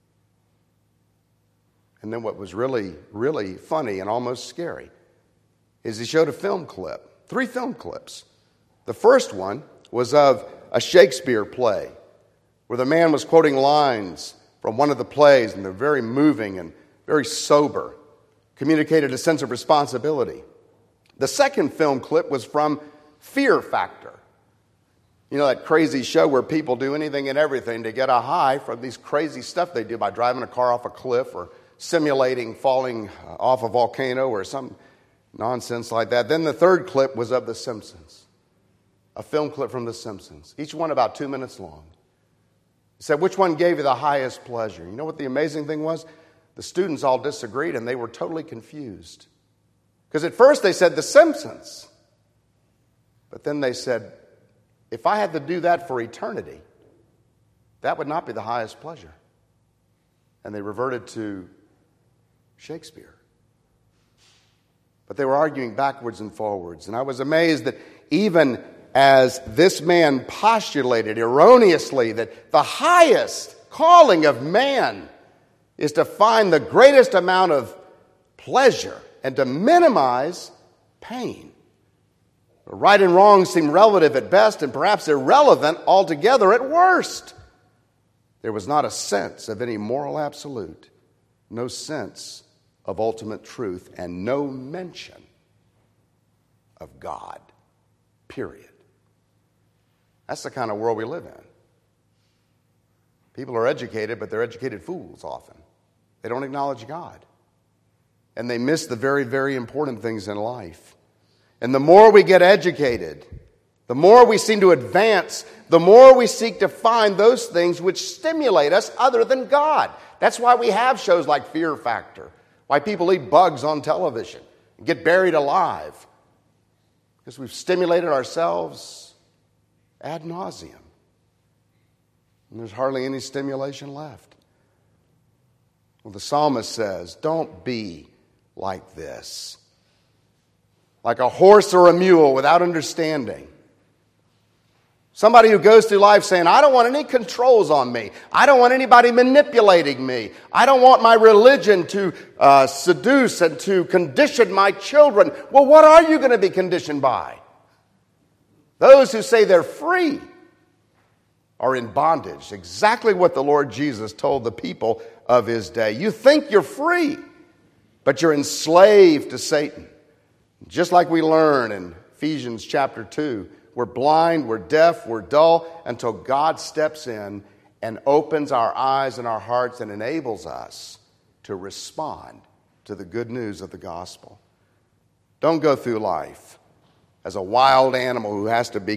And then what was really, really funny and almost scary is he showed a film clip, three film clips. The first one was of a Shakespeare play where the man was quoting lines from one of the plays, and they're very moving and very sober, communicated a sense of responsibility. The second film clip was from Fear Factor. You know, that crazy show where people do anything and everything to get a high from these crazy stuff they do by driving a car off a cliff or simulating falling off a volcano or some nonsense like that. Then the third clip was of The Simpsons, a film clip from The Simpsons, each one about two minutes long. He said, which one gave you the highest pleasure? You know what the amazing thing was? The students all disagreed, and they were totally confused. Because at first they said The Simpsons. But then they said, if I had to do that for eternity, that would not be the highest pleasure. And they reverted to Shakespeare. But they were arguing backwards and forwards. And I was amazed that even as this man postulated erroneously that the highest calling of man is to find the greatest amount of pleasure and to minimize pain. Right and wrong seem relative at best and perhaps irrelevant altogether at worst. There was not a sense of any moral absolute, no sense of ultimate truth, and no mention of God, period. That's the kind of world we live in. People are educated, but they're educated fools often. They don't acknowledge God. And they miss the very, very important things in life. And the more we get educated, the more we seem to advance, the more we seek to find those things which stimulate us other than God. That's why we have shows like Fear Factor, why people eat bugs on television and get buried alive. Because we've stimulated ourselves ad nauseum. And there's hardly any stimulation left. Well, the psalmist says, don't be like this. Like a horse or a mule without understanding. Somebody who goes through life saying, I don't want any controls on me. I don't want anybody manipulating me. I don't want my religion to uh, seduce and to condition my children. Well, what are you going to be conditioned by? Those who say they're free are in bondage. Exactly what the Lord Jesus told the people of his day. You think you're free, but you're enslaved to Satan. Just like we learn in Ephesians chapter two, we're blind, we're deaf, we're dull until God steps in and opens our eyes and our hearts and enables us to respond to the good news of the gospel. Don't go through life as a wild animal who has to be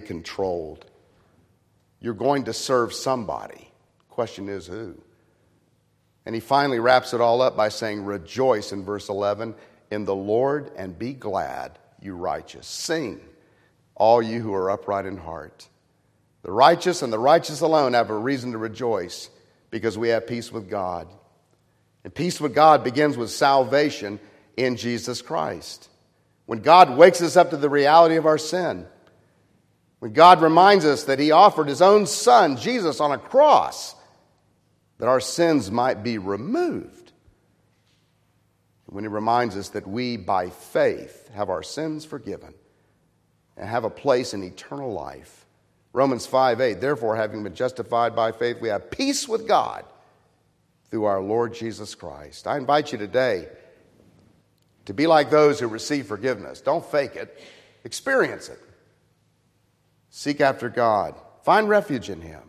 controlled. You're going to serve somebody. The question is who? And he finally wraps it all up by saying, rejoice in verse eleven, in the Lord, and be glad, you righteous. Sing, all you who are upright in heart. The righteous and the righteous alone have a reason to rejoice because we have peace with God. And peace with God begins with salvation in Jesus Christ. When God wakes us up to the reality of our sin, when God reminds us that he offered his own son, Jesus, on a cross, that our sins might be removed. When he reminds us that we, by faith, have our sins forgiven and have a place in eternal life. Romans five eight, therefore, having been justified by faith, we have peace with God through our Lord Jesus Christ. I invite you today to be like those who receive forgiveness. Don't fake it. Experience it. Seek after God. Find refuge in him.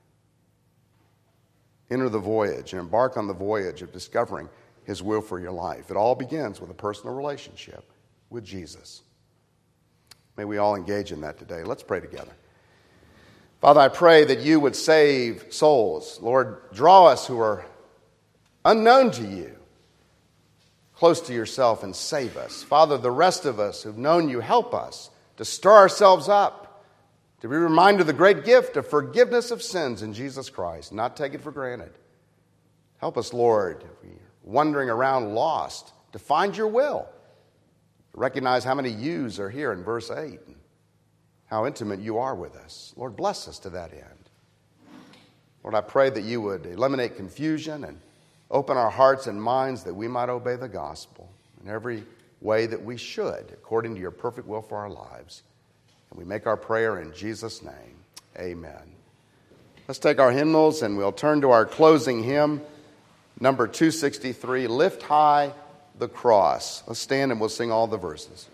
Enter the voyage and embark on the voyage of discovering his will for your life. It all begins with a personal relationship with Jesus. May we all engage in that today. Let's pray together. Father, I pray that you would save souls. Lord, draw us who are unknown to you close to yourself and save us. Father, the rest of us who've known you, help us to stir ourselves up, to be reminded of the great gift of forgiveness of sins in Jesus Christ, not take it for granted. Help us, Lord, if we're wandering around lost, to find your will, to recognize how many yous are here in verse eight, and how intimate you are with us. Lord, bless us to that end. Lord, I pray that you would eliminate confusion and open our hearts and minds that we might obey the gospel in every way that we should, according to your perfect will for our lives. And we make our prayer in Jesus' name. Amen. Let's take our hymnals and we'll turn to our closing hymn, number two sixty-three, Lift High the Cross. Let's stand and we'll sing all the verses.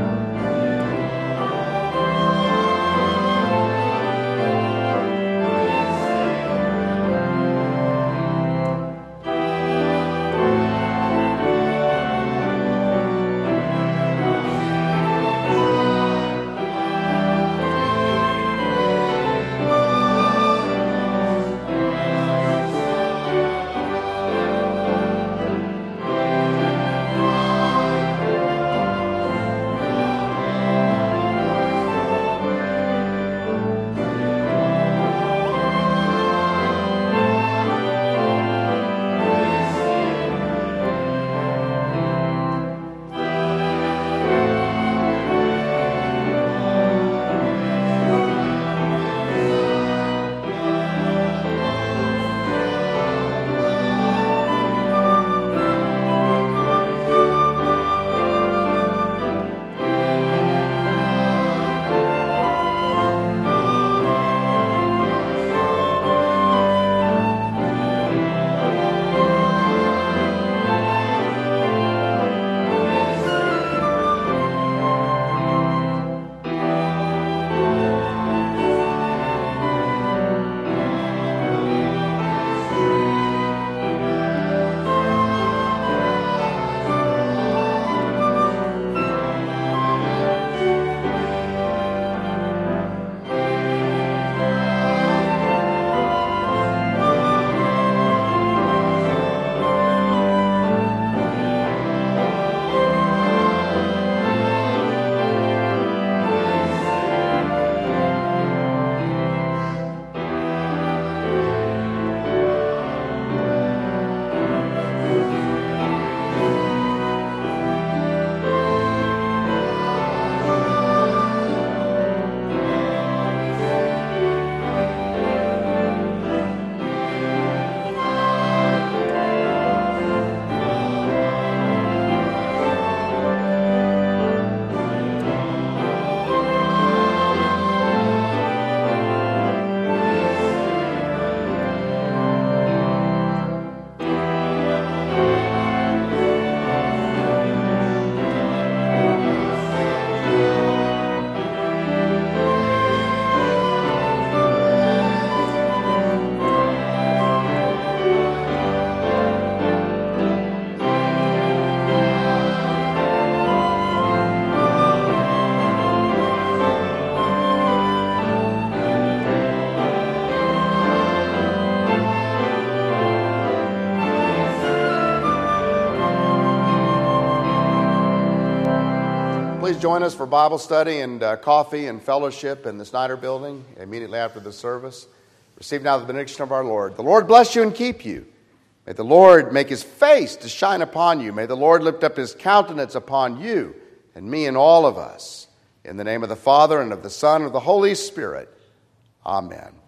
Thank you. please join us for Bible study and uh, coffee and fellowship in the Snyder Building immediately after the service. Receive now the benediction of our Lord. The Lord bless you and keep you. May the Lord make his face to shine upon you. May the Lord lift up his countenance upon you and me and all of us. In the name of the Father, and of the Son, and of the Holy Spirit. Amen.